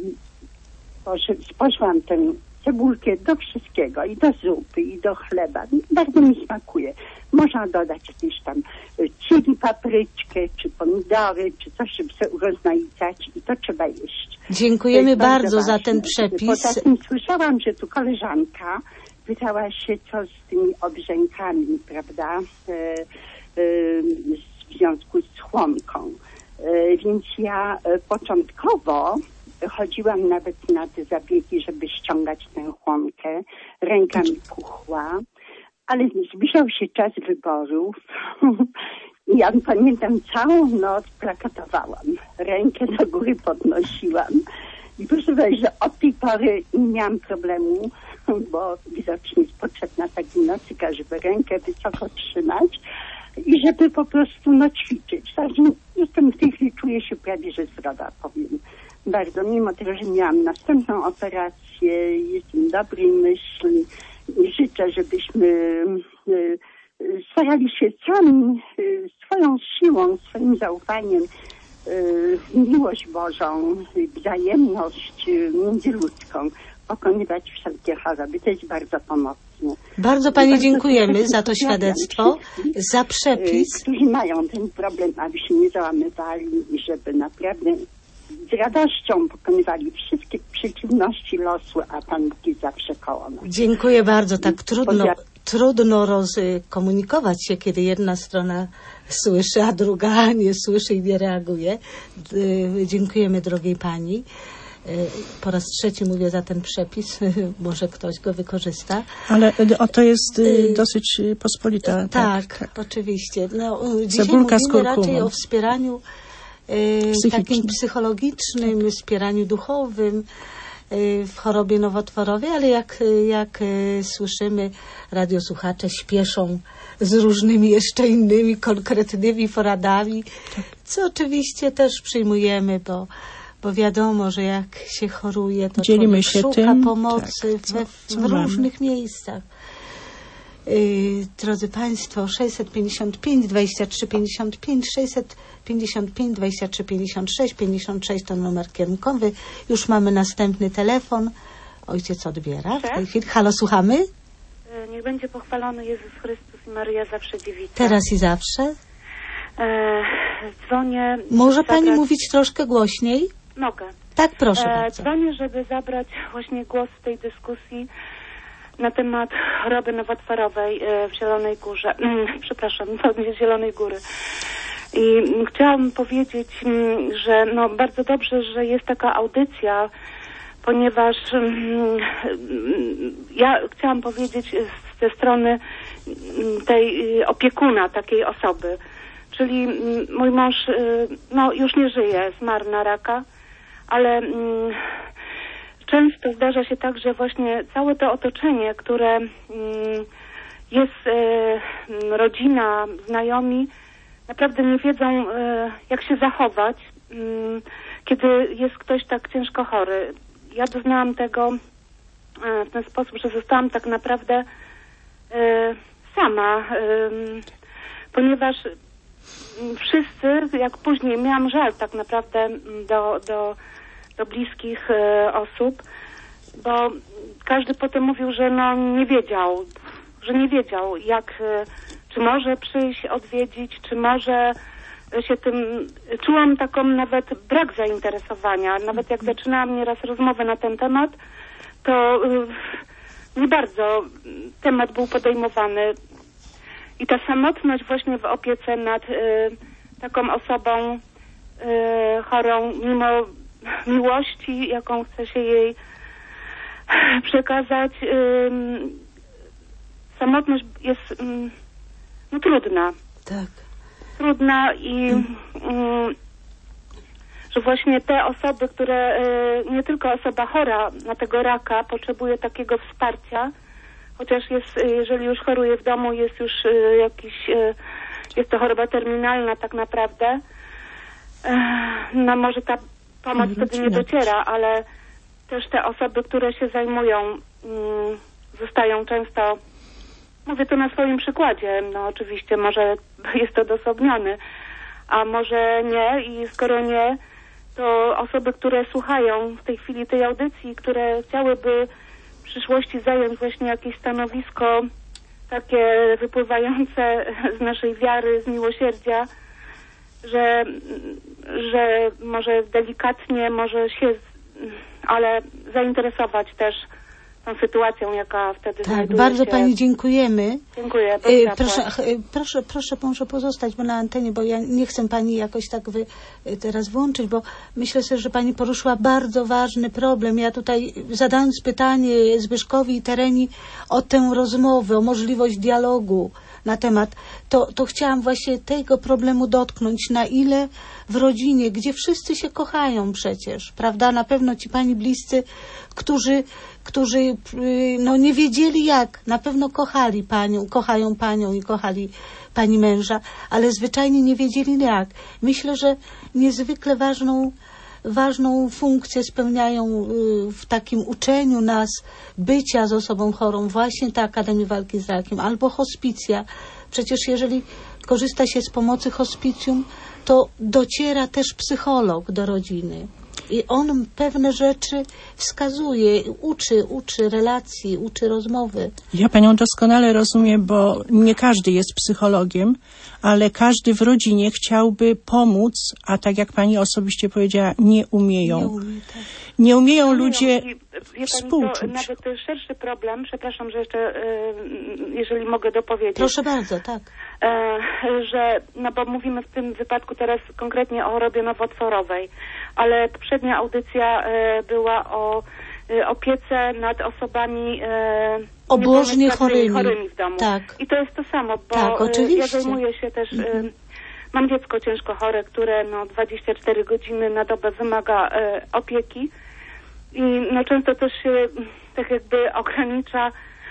spożyłam tę cebulkę do wszystkiego, i do zupy, i do chleba. Bardzo mi smakuje. Można dodać jakieś tam chili, papryczkę, czy pomidory, czy coś, żeby sobie urozmaicać, i to trzeba jeść. Dziękujemy bardzo za ten przepis. Poza tym słyszałam, że tu koleżanka pytała się, co z tymi obrzękami, prawda, w związku z chłonką. Więc ja początkowo chodziłam nawet na te zabiegi, żeby ściągać tę chłonkę. Ręka mi puchła, ale zbliżał się czas wyborów. Ja pamiętam, całą noc plakatowałam. Rękę do góry podnosiłam. I proszę powiedzieć, że od tej pory nie miałam problemu, bo widocznie jest potrzebna ta gimnastyka, żeby rękę wysoko trzymać i żeby po prostu ćwiczyć. Także jestem w tej chwili, czuję się prawie, że zdrowa, powiem. Bardzo, mimo tego, że miałam następną operację, jestem dobrej myśli i życzę, żebyśmy starali się sami swoją siłą, swoim zaufaniem, miłość Bożą, wzajemność międzyludzką pokonywać wszelkie choroby. To jest bardzo pomocne. Bardzo Pani dziękujemy za to świadectwo, za przepis. Którzy mają ten problem, aby się nie załamywali i żeby naprawdę z radością pokonywali wszystkie przeciwności losu, a Pan Bóg jest zawsze koło nas. Dziękuję bardzo. Tak trudno komunikować się, kiedy jedna strona słyszy, a druga nie słyszy i nie reaguje. Dziękujemy drogiej Pani. Po raz trzeci mówię za ten przepis. Może ktoś go wykorzysta. Ale to jest dosyć pospolita. Tak, oczywiście. Dzisiaj mówimy raczej o wspieraniu takim psychologicznym, wspieraniu duchowym w chorobie nowotworowej, ale jak słyszymy, radiosłuchacze śpieszą z różnymi jeszcze innymi konkretnymi poradami, co oczywiście też przyjmujemy, bo wiadomo, że jak się choruje, to dzielimy się szuka tym, pomocy w różnych miejscach. Drodzy Państwo, 655 23 55, 655 23 56, 56 to numer kierunkowy. Już mamy następny telefon. Ojciec odbiera w tej chwili. Halo, słuchamy? Niech będzie pochwalony Jezus Chrystus i Maryja zawsze dziewica. Teraz i zawsze. Dzwonię... Może Pani mówić troszkę głośniej? Mogę. Tak, proszę bardzo. Dzwonię, żeby zabrać właśnie głos w tej dyskusji na temat choroby nowotworowej w Zielonej Górze. Przepraszam, z Zielonej Góry. I chciałam powiedzieć, że bardzo dobrze, że jest taka audycja, ponieważ ja chciałam powiedzieć ze strony tej opiekuna takiej osoby. Czyli mój mąż już nie żyje, zmarł na raka, ale często zdarza się tak, że właśnie całe to otoczenie, które jest rodzina, znajomi, naprawdę nie wiedzą, jak się zachować, kiedy jest ktoś tak ciężko chory. Ja doznałam tego w ten sposób, że zostałam tak naprawdę sama, ponieważ wszyscy, jak później miałam żal tak naprawdę do bliskich osób, bo każdy potem mówił, że nie wiedział, jak, czy może przyjść odwiedzić, czy może się tym... Czułam taką nawet brak zainteresowania. Nawet jak zaczynałam nieraz rozmowę na ten temat, to nie bardzo temat był podejmowany. I ta samotność właśnie w opiece nad taką osobą chorą, mimo miłości, jaką chce się jej przekazać, samotność jest trudna. Tak. Trudna i że właśnie te osoby, które, nie tylko osoba chora na tego raka potrzebuje takiego wsparcia, chociaż jeżeli już choruje w domu, jest już jest to choroba terminalna tak naprawdę, może ta pomoc wtedy nie dociera, ale też te osoby, które się zajmują, zostają często, mówię to na swoim przykładzie, oczywiście może jest to odosobniony, a może nie i skoro nie, to osoby, które słuchają w tej chwili tej audycji, które chciałyby w przyszłości zająć właśnie jakieś stanowisko takie wypływające z naszej wiary, z miłosierdzia, że może delikatnie, może się, ale zainteresować też tą sytuacją, jaka wtedy znajduje Tak, bardzo się. Pani dziękujemy. Dziękuję. Proszę może pozostać na antenie, bo ja nie chcę Pani jakoś tak teraz włączyć, bo myślę sobie, że Pani poruszyła bardzo ważny problem. Ja tutaj zadając pytanie Zbyszkowi i Tereni o tę rozmowę, o możliwość dialogu na temat, to chciałam właśnie tego problemu dotknąć, na ile w rodzinie, gdzie wszyscy się kochają przecież, prawda? Na pewno ci Pani bliscy, którzy no nie wiedzieli jak, na pewno kochali Panią, kochają Panią i kochali Pani męża, ale zwyczajnie nie wiedzieli jak. Myślę, że niezwykle ważną funkcję spełniają w takim uczeniu nas bycia z osobą chorą właśnie ta Akademia Walki z Rakiem albo hospicja. Przecież jeżeli korzysta się z pomocy hospicjum, to dociera też psycholog do rodziny. I on pewne rzeczy wskazuje, uczy relacji, uczy rozmowy. Ja Panią doskonale rozumiem, bo nie każdy jest psychologiem, ale każdy w rodzinie chciałby pomóc, a tak jak Pani osobiście powiedziała, nie umieją. Nie umieją ludzie współczuć. To nawet szerszy problem, przepraszam, że jeszcze, jeżeli mogę dopowiedzieć. Proszę bardzo, tak. Że, no bo mówimy w tym wypadku teraz konkretnie o chorobie nowotworowej, ale poprzednia audycja była o opiece nad osobami obłożnie chorymi w domu. Tak. I to jest to samo, bo tak, oczywiście. Ja zajmuję się też, mam dziecko ciężko chore, które 24 godziny na dobę wymaga opieki i często też się tak jakby ogranicza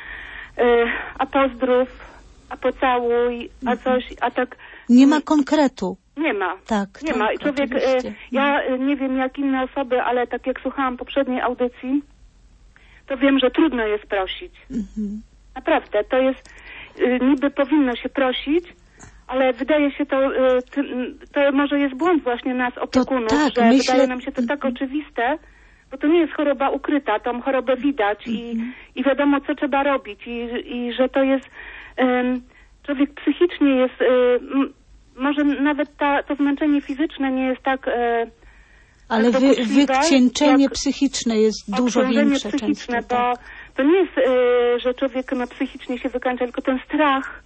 a pozdrów, a pocałuj, a coś, a tak... Nie ma konkretu. Nie ma. Tak, nie ma. I człowiek, ja nie wiem jak inne osoby, ale tak jak słuchałam poprzedniej audycji, to wiem, że trudno jest prosić. Naprawdę, to jest, niby powinno się prosić, ale wydaje się to może jest błąd właśnie nas opiekunów, że wydaje nam się to tak oczywiste, bo to nie jest choroba ukryta, tą chorobę widać i wiadomo, co trzeba robić i że to jest, człowiek psychicznie jest, może nawet to zmęczenie fizyczne nie jest tak ale wykcięczenie psychiczne jest dużo większe psychiczne, często, bo to nie jest, że człowiek psychicznie się wykańcza, tylko ten strach,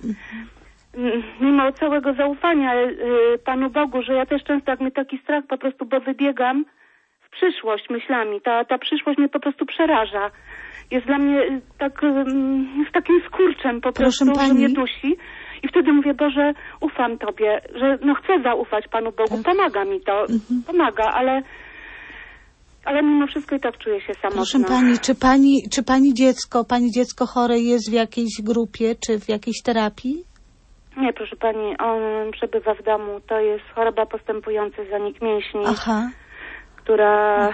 mimo całego zaufania Panu Bogu, że ja też często jak mnie taki strach po prostu, bo wybiegam w przyszłość myślami, ta przyszłość mnie po prostu przeraża. Jest dla mnie tak, z takim skurczem po prostu, że mnie dusi. I wtedy mówię, Boże, ufam Tobie, że chcę zaufać Panu Bogu, pomaga mi to, pomaga, ale mimo wszystko i tak czuję się samotna. Proszę Pani, czy Pani dziecko chore jest w jakiejś grupie, czy w jakiejś terapii? Nie, proszę Pani, on przebywa w domu. To jest choroba postępująca, zanik mięśni, która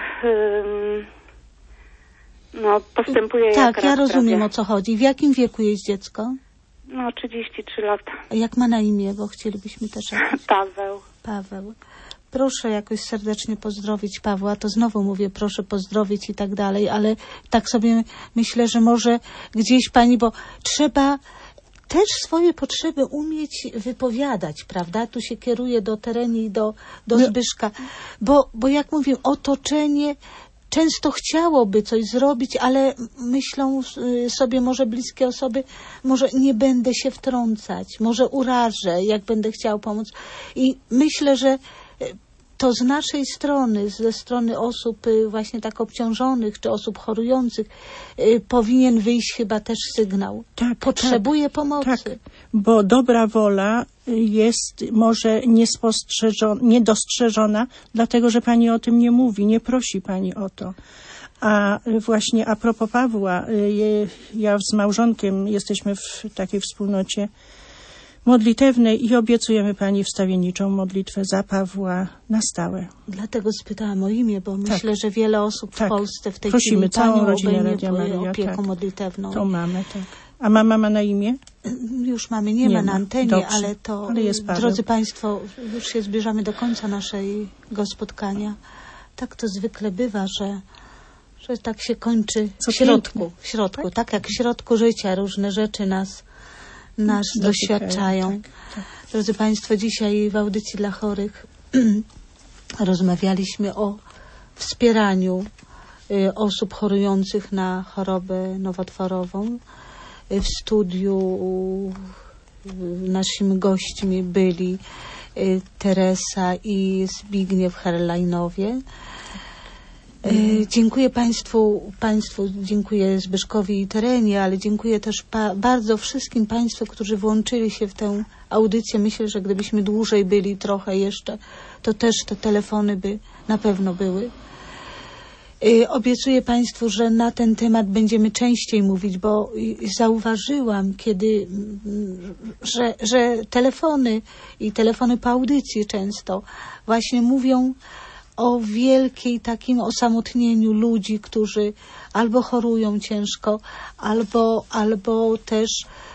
postępuje jak ja rozumiem, o co chodzi. W jakim wieku jest dziecko? 33 lata. A jak ma na imię, bo chcielibyśmy też... Paweł. Proszę jakoś serdecznie pozdrowić Pawła, to znowu mówię, proszę pozdrowić i tak dalej, ale tak sobie myślę, że może gdzieś Pani, bo trzeba też swoje potrzeby umieć wypowiadać, prawda? Tu się kieruję do Tereni i do Zbyszka, bo jak mówię, otoczenie często chciałoby coś zrobić, ale myślą sobie może bliskie osoby, może nie będę się wtrącać, może urażę, jak będę chciał pomóc. I myślę, że to z naszej strony, ze strony osób właśnie tak obciążonych, czy osób chorujących, powinien wyjść chyba też sygnał. Potrzebuje pomocy. Tak, bo dobra wola jest może niedostrzeżona, dlatego że Pani o tym nie mówi, nie prosi Pani o to. A właśnie a propos Pawła, ja z małżonkiem jesteśmy w takiej wspólnocie modlitewnej i obiecujemy Pani wstawienniczą modlitwę za Pawła na stałe. Dlatego spytałam o imię, bo myślę, że wiele osób w Polsce w tej prosimy chwili całą rodzinę Radia Maria, opieką modlitewną. To mamy, tak. A mama ma na imię? Już mamy, nie ma na antenie, dobrze, ale jest Paweł. Drodzy Państwo, już się zbliżamy do końca naszego spotkania. Tak to zwykle bywa, że tak się kończy w środku, tak jak w środku życia różne rzeczy nas doświadczają. Tak. Drodzy Państwo, dzisiaj w audycji dla chorych rozmawialiśmy o wspieraniu osób chorujących na chorobę nowotworową. W studiu naszymi gośćmi byli Teresa i Zbigniew Herlajnowie. Dziękuję Państwu, dziękuję Zbyszkowi i Terenie, ale dziękuję też bardzo wszystkim Państwu, którzy włączyli się w tę audycję. Myślę, że gdybyśmy dłużej byli trochę jeszcze, to też te telefony by na pewno były. Obiecuję Państwu, że na ten temat będziemy częściej mówić, bo zauważyłam, że telefony po audycji często właśnie mówią o wielkiej takim osamotnieniu ludzi, którzy albo chorują ciężko, albo też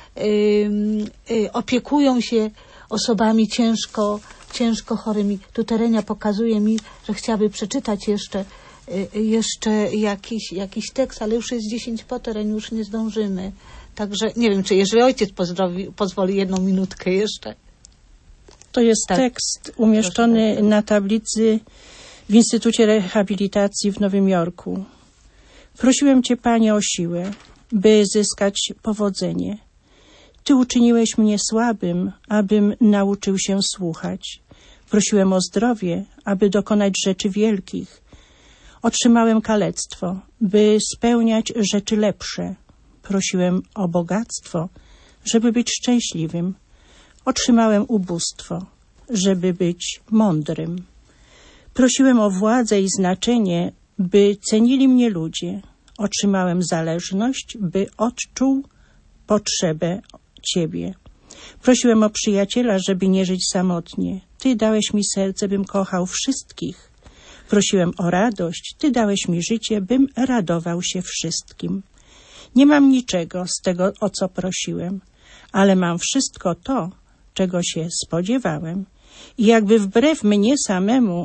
opiekują się osobami ciężko chorymi. Tu Terenia pokazuje mi, że chciałaby przeczytać jeszcze jakiś tekst, ale już jest 10 po, Tereniu, już nie zdążymy. Także nie wiem, czy jeżeli ojciec pozwoli 1 minutkę jeszcze. To jest tekst umieszczony na tablicy w Instytucie Rehabilitacji w Nowym Jorku. Prosiłem Cię, Panie, o siłę, by zyskać powodzenie. Ty uczyniłeś mnie słabym, abym nauczył się słuchać. Prosiłem o zdrowie, aby dokonać rzeczy wielkich. Otrzymałem kalectwo, by spełniać rzeczy lepsze. Prosiłem o bogactwo, żeby być szczęśliwym. Otrzymałem ubóstwo, żeby być mądrym. Prosiłem o władzę i znaczenie, by cenili mnie ludzie. Otrzymałem zależność, by odczuł potrzebę Ciebie. Prosiłem o przyjaciela, żeby nie żyć samotnie. Ty dałeś mi serce, bym kochał wszystkich. Prosiłem o radość. Ty dałeś mi życie, bym radował się wszystkim. Nie mam niczego z tego, o co prosiłem, ale mam wszystko to, czego się spodziewałem. I jakby wbrew mnie samemu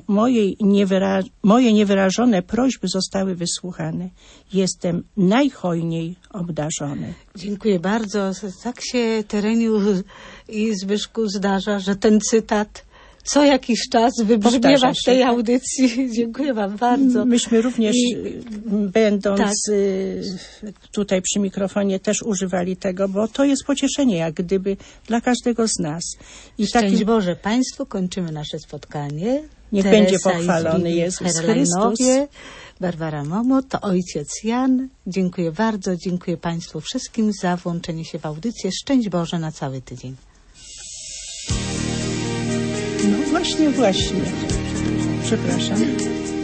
moje niewyrażone prośby zostały wysłuchane. Jestem najhojniej obdarzony. Dziękuję bardzo. Tak się, Tereniu i Zbyszku, zdarza, że ten cytat co jakiś czas wybrzmiewa w tej audycji. Dziękuję Wam bardzo. Myśmy również, będąc tutaj przy mikrofonie, też używali tego, bo to jest pocieszenie, jak gdyby dla każdego z nas. I Szczęść Boże Państwu, kończymy nasze spotkanie. Niech Teresa będzie pochwalony Jezus Chrystus. Barbara Momot, to ojciec Jan. Dziękuję bardzo, dziękuję Państwu wszystkim za włączenie się w audycję. Szczęść Boże na cały tydzień. No właśnie. Przepraszam.